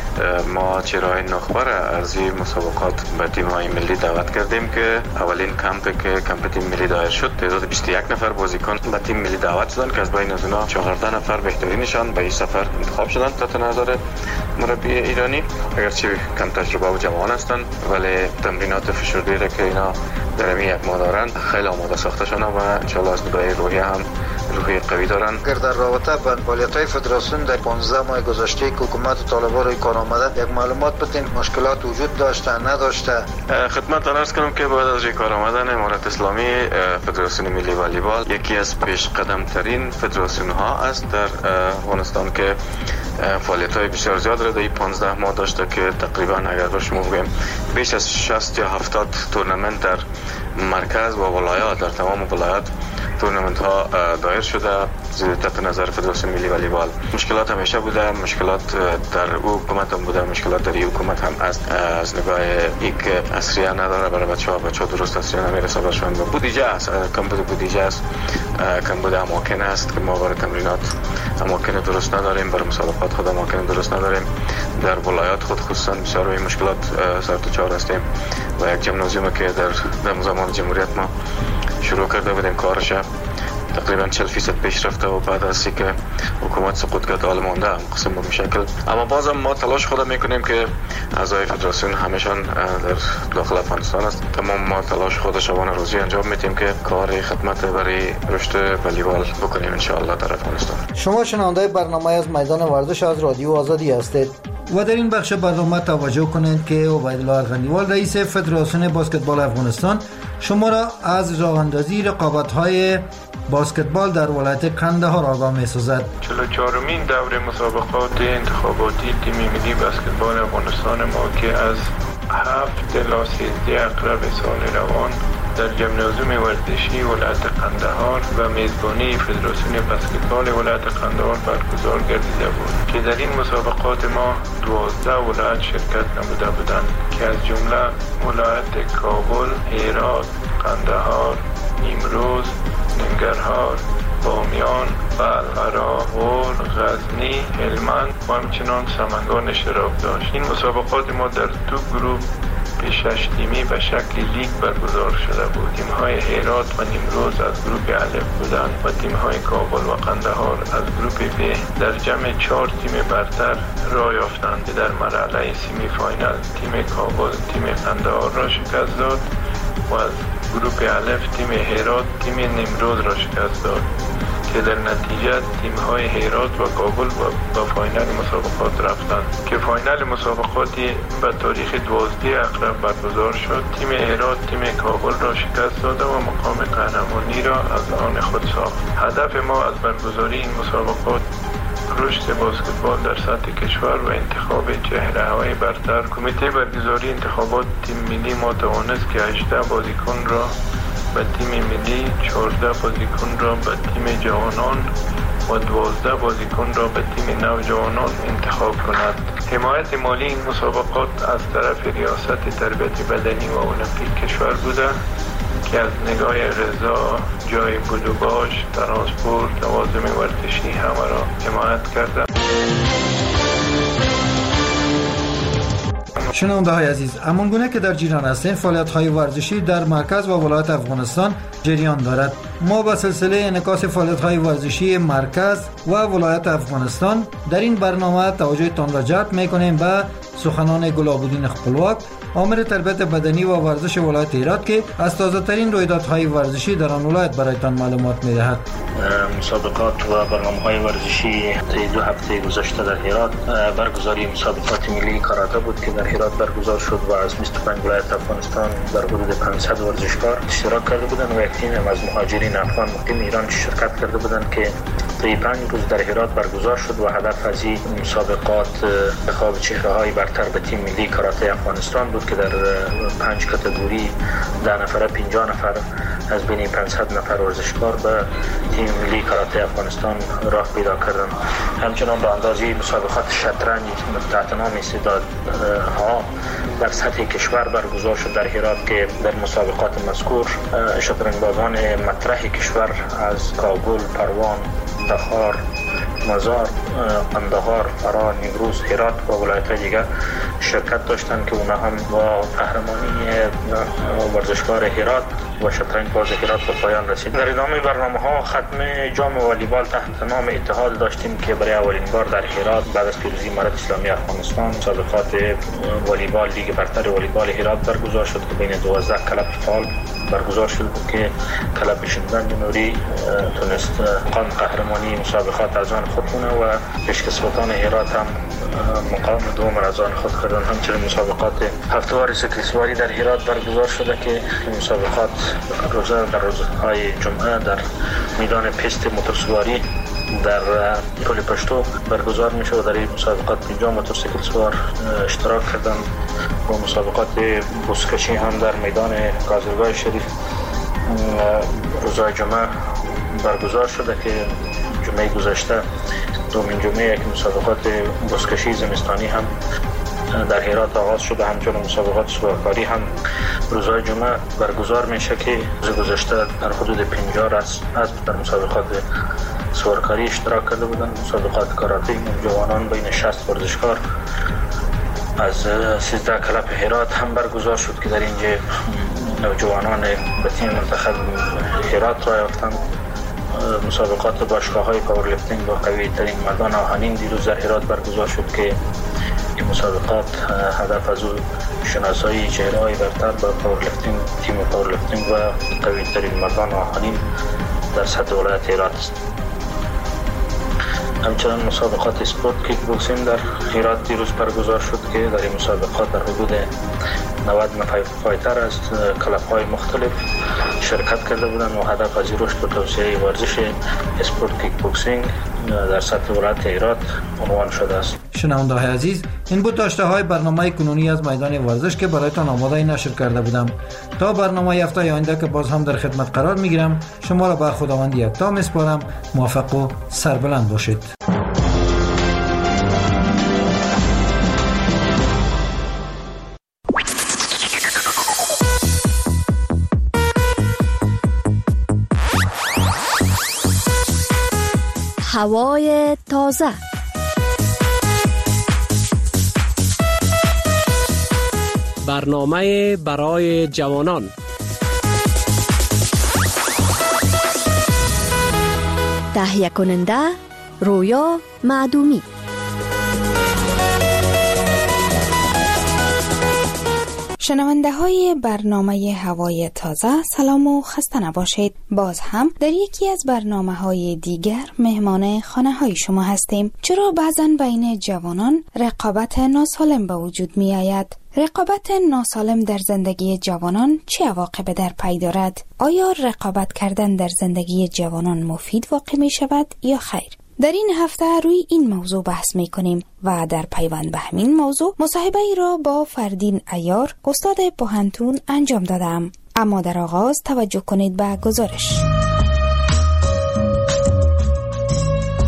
ما چرای نخبر از این مسابقات به تیم‌های ملی دعوت کردیم که اولین کمپ تیم ملی دایر شد. تعداد 21 نفر بازیکن به تیم ملی دعوت شدن که از بین از اونها 14 نفر بهترینشان به این سفر انتخاب شدن تحت نظر مربی ایرانی. اگرچه کم تجربه و جوان هستند ولی تمرینات فشرده را که اینا در این یک ماه دارن خیلی آماده ساخته شدن و انشالله از نگاه روحی هم روحی قوی دارن. اگر در رابطه با فعالیت‌های فدراسیون در 15 ماه گذشته که حکومت طالبان روی کار آمده یک معلومات بدین، مشکلات وجود داشته نداشته؟ خدمت عرض کنم که بعد از روی کار آمدن امارت اسلامی فدراسیون ملی والیبال یکی از پیش قدم ترین فدراسیون ها است در افغانستان که فعالیت‌های بسیار زیاد را در 15 ماه داشته که تقریبا اگر به شما بگم بیش از 60 یا 70 تورنمنت در مرکز و ولایات در تمام ولایات تورنمنت ها دایر شده تحت نظر فدراسیون ملی والیبال. مشکلات همیشه بوده، مشکلات در او حکومت هم بوده، مشکلات در این حکومت هم از نگاه یک اسریه نداره برای بچه‌ها درست اسریه نمیرسه برشون. بودجه است، کمبود بودجه است، کمبود اماکن است که ما برای تمرینات اماکن درست نداریم، برای مسابقات خود اماکن درست نداریم. در ولایات خود خصوصا بسیار این مشکلات سر تا چهار هستیم و یک ژیمنازیوم که در زمان جمهوریت ما شروع کرده بودیم کارش تقریبا 40% پیش رفته و بعد از اینکه حکومت سقوط کرد حال مانده هم قسم به شکل. اما بازم ما تلاش خود میکنیم که اعضای فدراسیون همشان در داخل افغانستان است. تمام ما تلاش خود شبانه روزی انجام میدیم که کار خدمت برای رشد والیبال بکنیم ان شاء الله در افغانستان. شما شنونده برنامه از میدان ورزش از رادیو آزادی هستید و در این بخش برنامه توجه کنید که عبیدالله ارغنیوال رئیس فدراسیون بسکتبال افغانستان شما را از راه اندازی رقابت‌های بسکتبال در ولایت قندهار آگاه می‌سازد. 44مین دوره مسابقات انتخاباتی تیم ملی بسکتبال افغانستان ما که از 7 الی 13 اکتبر سال روان در ژیمنازیوم ورزشی ولایت قندهار و میزبانی فدراسیون بسکتبال ولایت قندهار برگزار گردیده بود که در این مسابقات ما 12 ولایت شرکت نموده بودند که از جمله ولایت کابل، هرات، قندهار، نیمروز، ننگرهار، بامیان، بلغرا، غور، غزنی، هلمند و همچنان سمنگان اشتراک داشت. این مسابقات ما در دو گروه به 6 تیمی به شکل لیگ برگزار شده بود. تیم‌های هرات و نیمروز از گروه الف بودند و تیم‌های کابل و قندهار از گروه ب. در جمع 4 تیم برتر راه یافتند که در مرحله سمی فاینال تیم کابل تیم قندهار را شکست داد و از گروه الف تیم هرات تیم نیمروز را شکست داد که در نتیجه تیم‌های هرات و کابل با فاینال مسابقات رفتند که فاینال مسابقاتی به تاریخ 12 اکتبر برگزار شد. تیم هرات تیم کابل را شکست داده و مقام قهرمانی را از آن خود ساخت. هدف ما از برگزاری این مسابقات رشد بسکتبال در سطح کشور و انتخاب چهره‌های برتر. کمیته برگزاری انتخابات تیم ملی ما توانست که 18 بازیکن را به تیم ملی، 14 بازیکن را به تیم جوانان و 12 بازیکن را به تیم نوجوانان انتخاب کند. حمایت مالی این مسابقات از طرف ریاست تربیت بدنی و المپیک کشور بوده که از نگاه غذا، جای بود و باش، ترانسپورت، لوازم ورزشی همه را حمایت کرده. شنونده های عزیز، همان گونه که در جیران هستیم، فعالیت های ورزشی در مرکز و ولایت افغانستان جریان دارد. ما به سلسله انعکاس فعالیت های ورزشی مرکز و ولایت افغانستان در این برنامه توجهتان را جلب میکنیم به سخنان گلابودین خپلواک، آمر تربیت بدنی و ورزش ولایت هرات که از تازه ترین رویدادهای ورزشی در آن ولایت برایتان معلومات میدهد. مسابقات و برنامه‌های ورزشی طی 2 هفته گذشته در هرات، برگزاری مسابقات ملی کاراته بود که در هرات برگزار شد و از 25 ولایت افغانستان در حدود 500 ورزشکار اشتراک کرده بودند و یک تیم از مهاجرین افغان مقیم ایران شرکت کرده بودند که طی 5 روز در هرات برگزار شد و هدف از این مسابقات انتخاب چهره‌های برتر به تیم ملی کاراته افغانستان بود که در 5 کاتگوری 10 نفره 50 نفر از بین 500 نفر ورزشکار به تیم ملی کاراته افغانستان راه پیدا کردند. همچنان به اندازه مسابقات شطرنج تحت نام استعدادها در سطح کشور برگزار شد در هرات که در مسابقات مذکور شطرنجبازان مطرح کشور از کابل، پروان، تخار، مزار، قندهار، فرا، نیمروز، هرات و ولایت‌های دیگر شرکت داشتند که اونها هم با قهرمانی ورزشکار هرات و شطرنج باز هرات به پایان رسید. در ادامه برنامه‌ها ختم جام والیبال تحت نام اتحاد داشتیم که برای اولین بار در هرات بعد از پیروزی امارت اسلامی افغانستان مسابقات والیبال لیگ برتر والیبال هرات برگزار شد که بین 12 کلب فعال برگزار شد که کلب شنگنج نوری تونست مقام قهرمانی مسابقات از آن خود کنه و پیشکسوتان هرات هم مقام دوم از آن خود کردن. همچنین مسابقات هفته‌وار سیکلسواری در هرات برگزار شده که مسابقات در روزهای جمعه در میدان پیست موتورسواری در پل پشتو برگزار می شود. در این مسابقات 50 موتورسیکل سوار اشتراک کردند و مسابقات بزکشی هم در میدان قازرگاه شریف روزهای جمعه برگزار شده که جمعه گذشته دومین جمعه که مسابقات بزکشی زمستانی هم در هرات آغاز شده. همچنین مسابقات سوارکاری هم روزهای جمعه برگزار میشه که روز گذشته در حدود 50 اسب در مسابقات سوارکاری اشتراک کرده بودند. مسابقات کاراته جوانان بین 60 ورزشکار از 13 کلب هرات هم برگزار شد که در اینجا نوجوانان به تیم منتخب هرات را یافتند. مسابقات باشگاه‌های پاورلیفتینگ با قوی ترین مردان آهنین دیروز در هرات برگزار شد که این مسابقات هدف از شناسایی چهره‌های برتر با پاورلیفتینگ، تیم پاورلیفتینگ و قوی ترین مردان آهنین در سطح ولایت هرات است. همچنان مسابقات اسپورت کیک بوکسینگ در هرات دیروز برگزار شد که در این مسابقات در حدود 90 نفر فایتر از کلب‌های مختلف شرکت کرده بودند و هدف از رشد و توسعه ورزش اسپورت کیک بوکسینگ در سطح ولایت هرات عنوان شده است. شنونده های عزیز، این بود داشته های برنامه کنونی از میدان ورزش که برایتان آماده نشر کرده بودم. تا برنامه هفته آینده که باز هم در خدمت قرار میگیرم، شما را به خداوند یکتا میسپارم. موفق و سربلند باشید. هوای تازه. برنامه برای جوانان. تهیه کننده رویا معدومی. شنونده های برنامه هوای تازه، سلام و خسته نباشید. باز هم در یکی از برنامه های دیگر مهمان خانه های شما هستیم. چرا بعضا بین جوانان رقابت ناسالم به وجود می آید؟ رقابت ناسالم در زندگی جوانان چه عواقب در پی دارد؟ آیا رقابت کردن در زندگی جوانان مفید واقع می شود یا خیر؟ در این هفته روی این موضوع بحث می کنیم و در پیوند به همین موضوع مصاحبه ای را با فردین عیار، استاد پوهنتون انجام دادم. اما در آغاز توجه کنید به گزارش.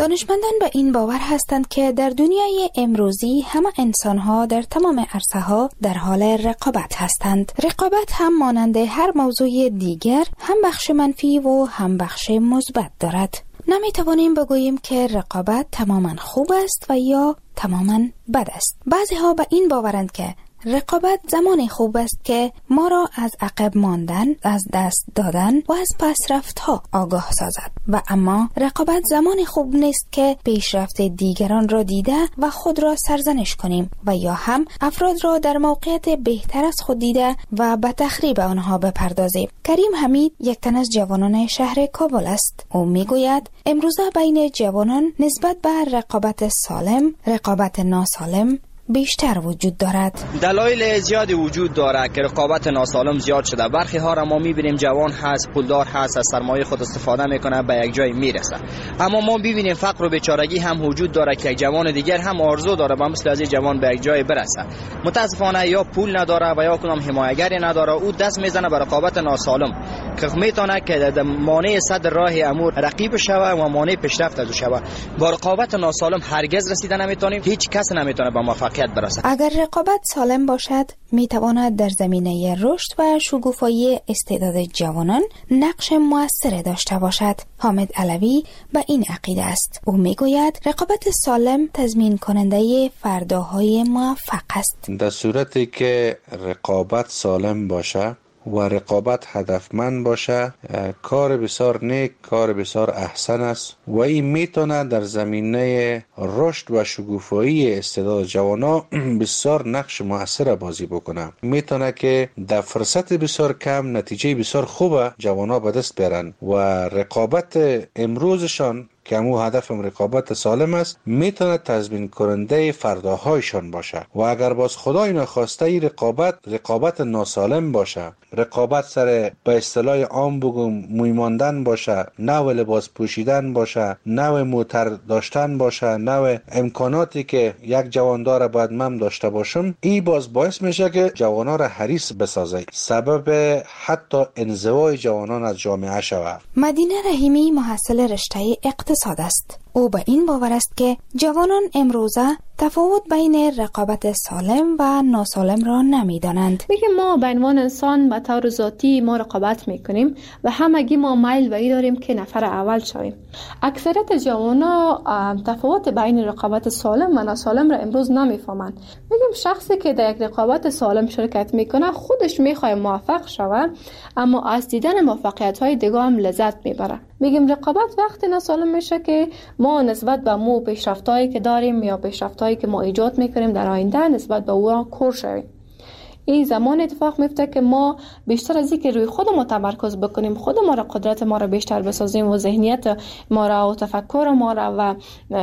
دانشمندان به این باور هستند که در دنیای امروزی همه انسان‌ها در تمام عرصه‌ها در حال رقابت هستند. رقابت هم مانند هر موضوع دیگر هم بخش منفی و هم بخش مثبت دارد. نمی‌توانیم بگوییم که رقابت تماماً خوب است و یا تماماً بد است. بعضی‌ها به این باورند که رقابت زمان خوب است که ما را از عقب ماندن، از دست دادن و از پسرفت‌ها آگاه سازد و اما رقابت زمان خوب نیست که پیشرفت دیگران را دیده و خود را سرزنش کنیم و یا هم افراد را در موقعیت بهتر از خود دیده و به تخریب آنها بپردازیم. کریم حمید یک تن از جوانان شهر کابل است. او میگوید امروزه بین جوانان نسبت به رقابت سالم، رقابت ناسالم بیشتر وجود دارد. دلایل زیادی وجود دارد که رقابت ناسالم زیاد شده. برخی ها را ما میبینیم جوان هست، پولدار هست، از سرمایه خود استفاده میکنه، به یک جای میرسه. اما ما ببینیم فقر و بیچارگی هم وجود داره که یک جوان دیگر هم آرزو داره با مثل از این جوان به یک جای برسه. متاسفانه یا پول نداره و یا کدام حمایتگری نداره، او دست میزنه به رقابت ناسالم که میتونه که مانع صد راه امور رقیب شوه و مانع پیشرفت از شوه. با رقابت ناسالم هرگز رسیدن نمیتونیم، هیچ کس نمیتونه به موفقیت برسد. اگر رقابت سالم باشد میتواند در زمینه رشد و شکوفایی استعداد جوانان نقش مؤثر داشته باشد. حامد علوی به این عقیده است. او میگوید رقابت سالم تضمین کننده فرداهای موفق است. در صورتی که رقابت سالم باشه و رقابت هدفمند باشه، کار بسیار نیک، کار بسیار احسن است و این میتونه در زمینه رشد و شکوفایی استعداد جوانا بسیار نقش مؤثر بازی بکنه. میتونه که در فرصت بسیار کم نتیجه بسیار خوب جوانا به دست بیارن و رقابت امروزشان که همو هدفم رقابت سالم است میتونه تضمین کننده فرداهایشان باشه. و اگر باز خدای نخواسته ای رقابت ناسالم باشه، رقابت سر به اصطلاح عام بگم موی ماندن باشه، نوع لباس پوشیدن باشه، نوع موتر داشتن باشه، نوع امکاناتی که یک جوان داره باید من داشته باشم، این باز باعث میشه که جوانا را حریص بسازه، سبب حتی انزوای جوانان از جامعه شود. مدینه رحیمی محصل رشته اقتصاد است. او به این باور است که جوانان امروزه تفاوت بین رقابت سالم و ناسالم را نمیدانند. میگه ما به عنوان انسان به طور ذاتی ما رقابت میکنیم و همگی ما میل به این داریم که نفر اول شویم. اکثریت جوانا تفاوت بین رقابت سالم و ناسالم را امروز نمیفهمند. میگیم شخصی که در یک رقابت سالم شرکت میکنه خودش میخواد موفق شود، اما از دیدن موفقیت های دیگه هم لذت میبره. میگیم رقابت وقتی ناسالم میشه که ما نسبت به مو پیشرفتایی که داریم یا پیشرفتایی که ما ایجاد میکنیم در آینده نسبت به او کور شویم. این زمان اتفاق میفته که ما بیشتر از اینکه روی خودمون تمرکز بکنیم، خودمون را قدرت ما را بیشتر بسازیم و ذهنیت ما را و تفکر ما را و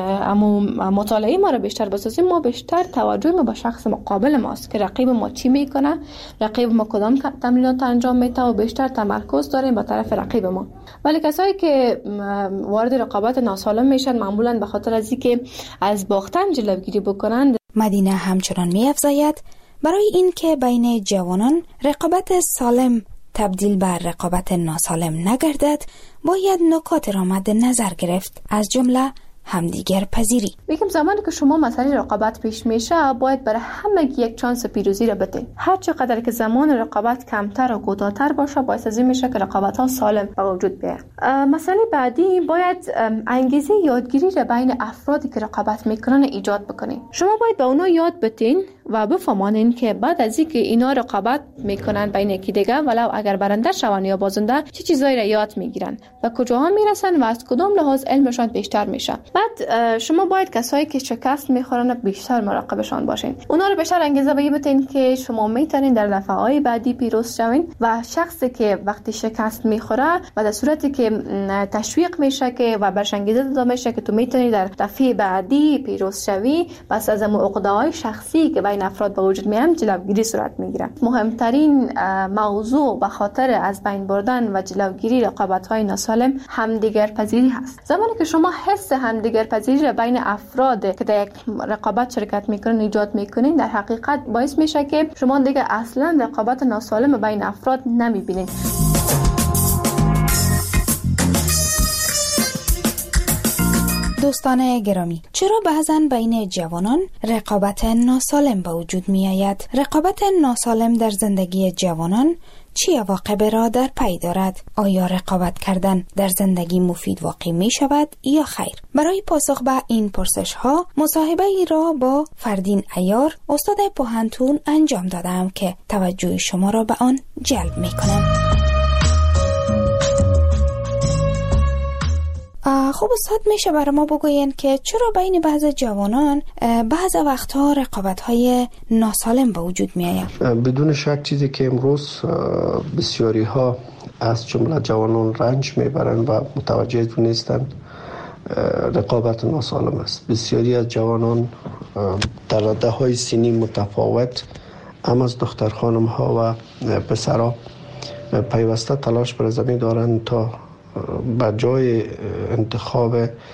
مطالعه ما را بیشتر بسازیم، ما بیشتر توجه ما به شخص مقابل ماست که رقیب ما چی میکنه، رقیب ما کدام تمرینات انجام میده و بیشتر تمرکز داریم به طرف رقیب ما. ولی کسایی که وارد رقابت ناسالم میشن معمولا به خاطر از اینکه از باختن جلوگیری بکنند. مدینه همچنان می‌افزاید برای این که بین جوانان رقابت سالم تبدیل بر رقابت ناسالم نگردد، باید نکات را مد نظر گرفت، از جمله همدیگر پذیری. میگم زمانی که شما مسئله رقابت پیش میشه باید برای همه یک چانس پیروزی را بدین. هر چقدر که زمان رقابت کمتر و کوتاه‌تر باشه باعث از این میشه که رقابت ها سالم به وجود بیاد. مسئله بعدی باید انگیزه یادگیری را بین افرادی که رقابت میکنن ایجاد بکنین. شما باید به اونا یاد بدین و بفهمانین که بعد از اینکه اینا رقابت میکنن بین یکی دیگه، ولو اگر برنده شون یا بازنده، چه چیزایی را یاد میگیرن و کجاها میرسن و از کدام لحاظ علمشان بیشتر میشه. بعد شما باید کسایی که شکست میخورن بیشتر مراقبشان باشین. اونا رو بیشتر انگیزه بدین که شما میتونین در دفعه‌های بعدی پیروز شوین و شخصی که وقتی شکست میخوره و در صورتی که تشویق میشه که و برش انگیزه داده میشه که تو میتونی در دفعه بعدی پیروز شوی، بس از عقده‌های شخصی که بین افراد به وجود میاد جلوگیری صورت میگیره. مهمترین موضوع به خاطر از بین بردن و جلوگیری رقابت‌های ناسالم همدیگر پذیری هست. زمانی که شما حس همدیگر پذیری را بین افراد که در یک رقابت شرکت میکنن ایجاد میکنین، در حقیقت باعث میشه که شما دیگه اصلا رقابت ناسالم بین افراد نمیبینید. دوستان گرامی، چرا بعضن بین جوانان رقابت ناسالم به وجود می آید؟ رقابت ناسالم در زندگی جوانان چی عواقب را در پی دارد؟ آیا رقابت کردن در زندگی مفید واقع می شود یا خیر؟ برای پاسخ به این پرسش ها مصاحبه ای را با فردین عیار، استاد پوهنتون انجام دادم که توجه شما را به آن جلب می کنم. خب استاد، میشه برای ما بگوین که چرا بین بعض جوانان بعض وقتها رقابت‌های ناسالم به وجود می‌آید؟ بدون شک چیزی که امروز بسیاری ها از جمله جوانان رنج میبرند و متوجه نیستند رقابت ناسالم است. بسیاری از جوانان در رده‌های سنی متفاوت هم از دختر خانم ها و پسرها پیوسته تلاش برزنی دارند تا به جای انتخاب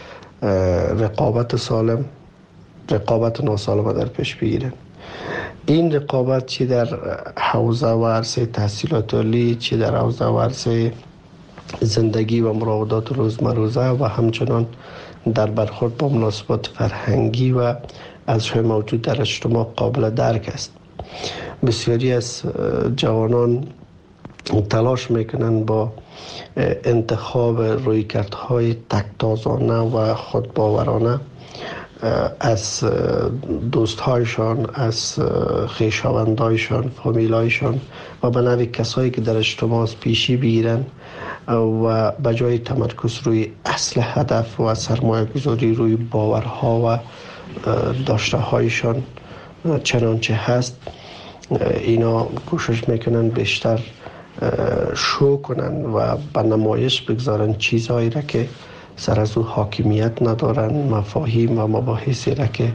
رقابت سالم رقابت ناسالم در پیش بگیرن. این رقابت چی در حوزه و عرصه تحصیلات عالی، چی در حوزه و عرصه زندگی و مراودات روزمره و همچنان در برخورد با مناسبات فرهنگی و ارزش‌های موجود در اجتماع قابل درک است. بسیاری از جوانان تلاش میکنن با انتخاب رویکردهای تک‌تازانه و خودباورانه از دوستهایشان، از خویشاوندایشان، فامیلایشان و به نوع کسایی که در اجتماع پیشی بگیرن و به جای تمرکز روی اصل هدف و سرمایه گذاری روی باورها و داشته هایشان چنانچه هست، اینا کوشش میکنن بیشتر شو کنن و به نمایش بگذارن چیزهایی را که سر از او حاکمیت ندارن، مفاهیم و مباحثی را که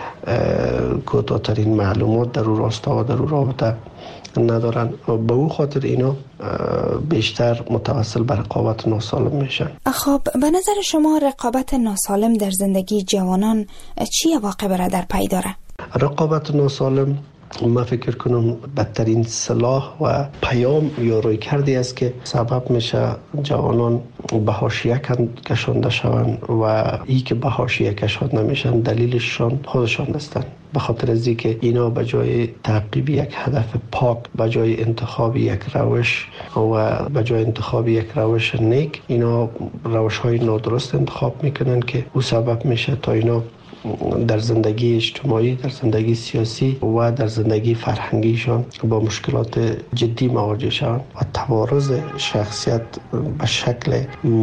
کوتاه‌ترین معلومات در او راستا و در او رابطه ندارن و به او خاطر اینا بیشتر متوسل به رقابت ناسالم میشن. خب به نظر شما رقابت ناسالم در زندگی جوانان چی عواقب را در پی داره؟ رقابت ناسالم من فکر کنم بدترین سلاح و پیام یا روی کردی است که سبب میشه جوانان به حاشیه کشانده شوند و ای که به حاشیه کشانده نمیشن دلیلشان خودشان هستند. به خاطر از اینکه اینا به جای تعقیب یک هدف پاک، به جای انتخاب یک روش و به جای انتخاب یک روش نیک، اینا روش‌های نادرست انتخاب میکنن که او سبب میشه تا اینا در زندگی اجتماعی، در زندگی سیاسی و در زندگی فرهنگیشان با مشکلات جدی مواجه شوند و توارث شخصیت به شکل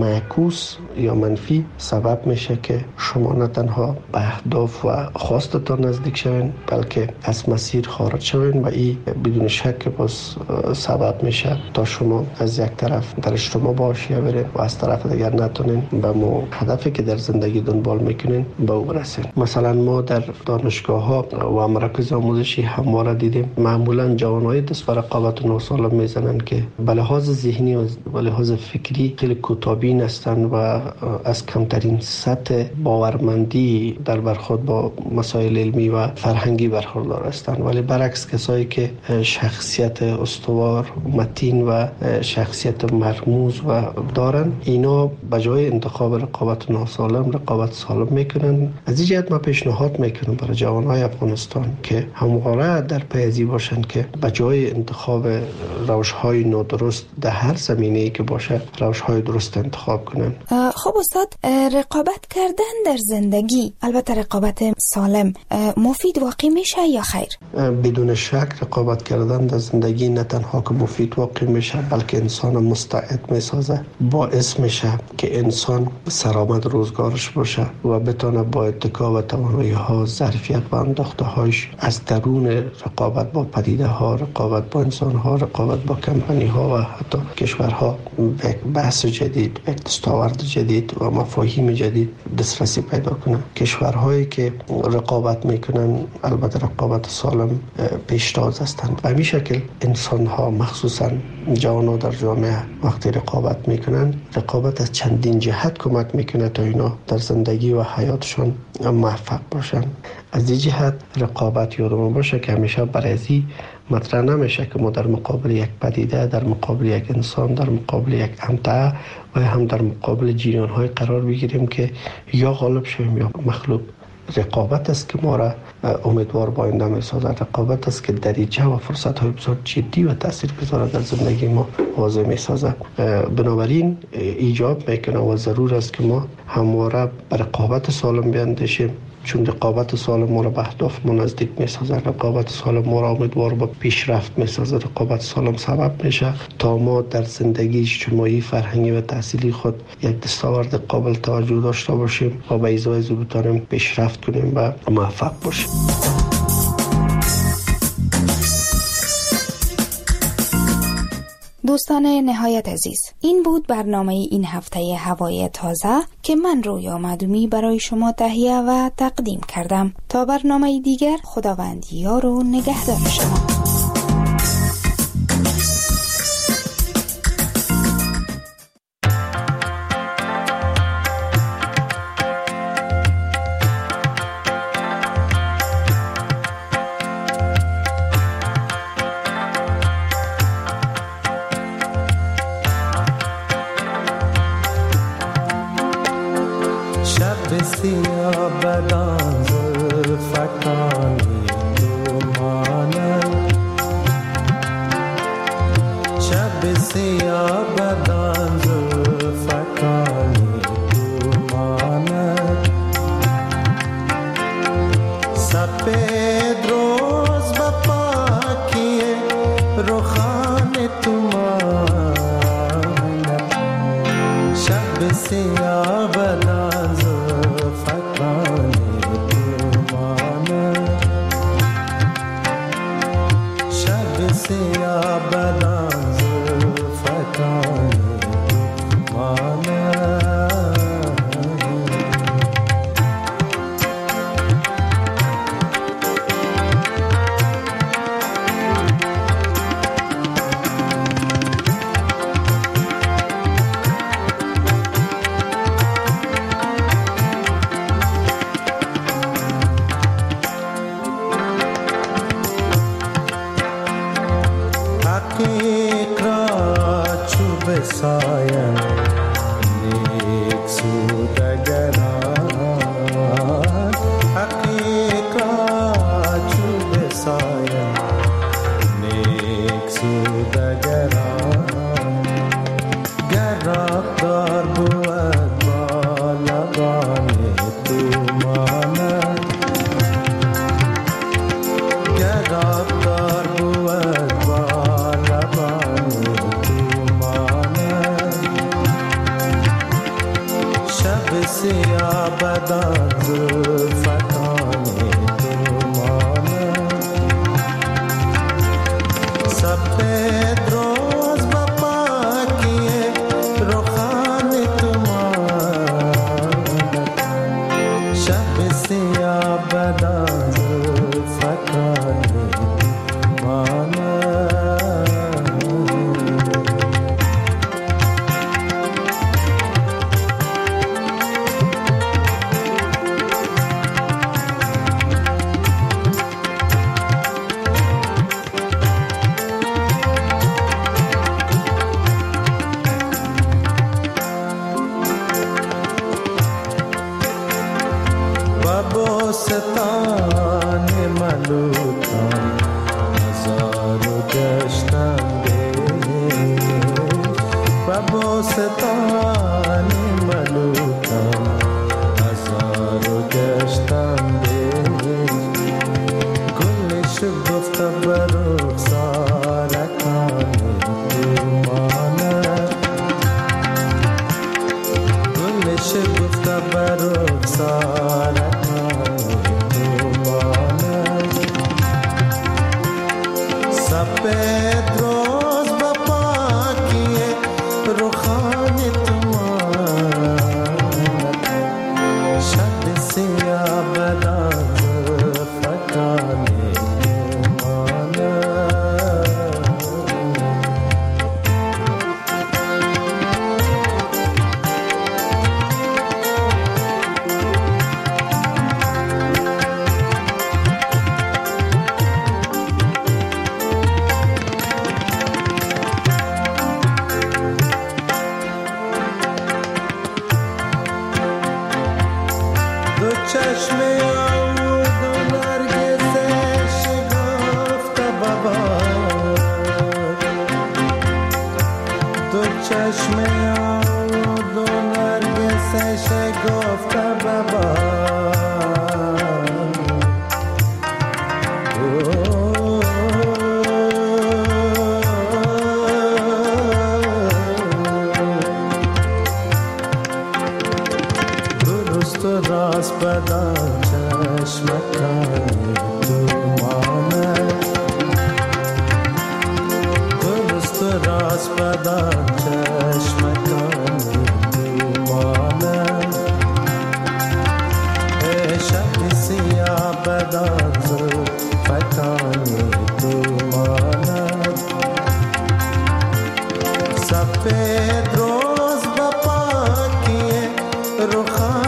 معکوس یا منفی سبب میشه که شما نه تنها به اهداف و خواستتان نزدیک شوین بلکه از مسیر خارج شوین و این بدون شک باز سبب میشه تا شما از یک طرف در اجتماع باشید و از طرف دیگر نتونین به هدفی که در زندگی دنبال میکنین به او برسین. مثلا ما در دانشگاه ها و مراکز آموزشی همواره دیدیم معمولا جوانای دست به رقابت ناسالم میزنن که به لحاظ ذهنی و به لحاظ فکری خیلی کوتاه‌بین هستند و از کمترین سطح باورمندی در برخورد با مسائل علمی و فرهنگی برخوردار هستند، ولی برعکس کسایی که شخصیت استوار، متین و شخصیت مرموز و دارن، اینا به جای انتخاب رقابت ناسالم رقابت سالم میکنن. از این جهت ما پیشنهاد میکنم برای جوانای افغانستان که همواره در پی باشن که به جای انتخاب روش‌های نادرست در هر زمینه‌ای که باشه روش‌های درست انتخاب کنن. خب استاد، رقابت کردن در زندگی، البته رقابت سالم، مفید واقع میشه یا خیر؟ بدون شک رقابت کردن در زندگی نه تنها که مفید واقع میشه بلکه انسان مستعد میسازه، باعث میشه که انسان سرآمد روزگارش باشه و بتونه با اتکا و توانایی ها، ظرفیت و انداخته هاش از درون رقابت با پدیده ها، رقابت با انسان ها، رقابت با کمپانی ها و حتی کشورها به بحث جدید، به دستاورد جدید و مفاهیم جدید دسترسی پیدا کنه. کشورهایی که رقابت میکنن البته رقابت سالم پیشتاز هستند. به همین شکل انسان ها مخصوصا جوانان در جامعه وقتی رقابت میکنن، رقابت از چندین جهت کمک میکنه تا اینا در زندگی و حیاتشون هم موفق باشن. از این جهت رقابت یادمون باشه که همیشه برازی مطرح نمیشه که ما در مقابل یک پدیده، در مقابل یک انسان، در مقابل یک امتعه و هم در مقابل جریان‌های قرار بگیریم که یا غالب شویم یا مغلوب. رقابت است که ما را امیدوار با آینده می‌سازد. رقابت است که دریچه و فرصت‌های بسیار جدی و تاثیرگذار در زندگی ما واضح می‌سازد. بنابراین ایجاب میکنه و ضرور است که ما همواره به رقابت سالم بیاندیشیم، چون رقابت سالم ما را به اهداف ما نزدیک می‌سازد. رقابت سالم ما را امیدوار به پیشرفت می‌سازد. رقابت سالم سبب میشه تا ما در زندگی اجتماعی، فرهنگی و تحصیلی خود یک دستاورد قابل توجه داشته باشیم و به ازای بتوانیم پیشرفت کنیم و موفق باشیم. دوستان نهایت عزیز، این بود برنامه این هفته هوای تازه که من رویا معدومی برای شما تهیه و تقدیم کردم. تا برنامه دیگر، خداوند یار و نگهدار شما. सफेद रोज बपा किए रुखा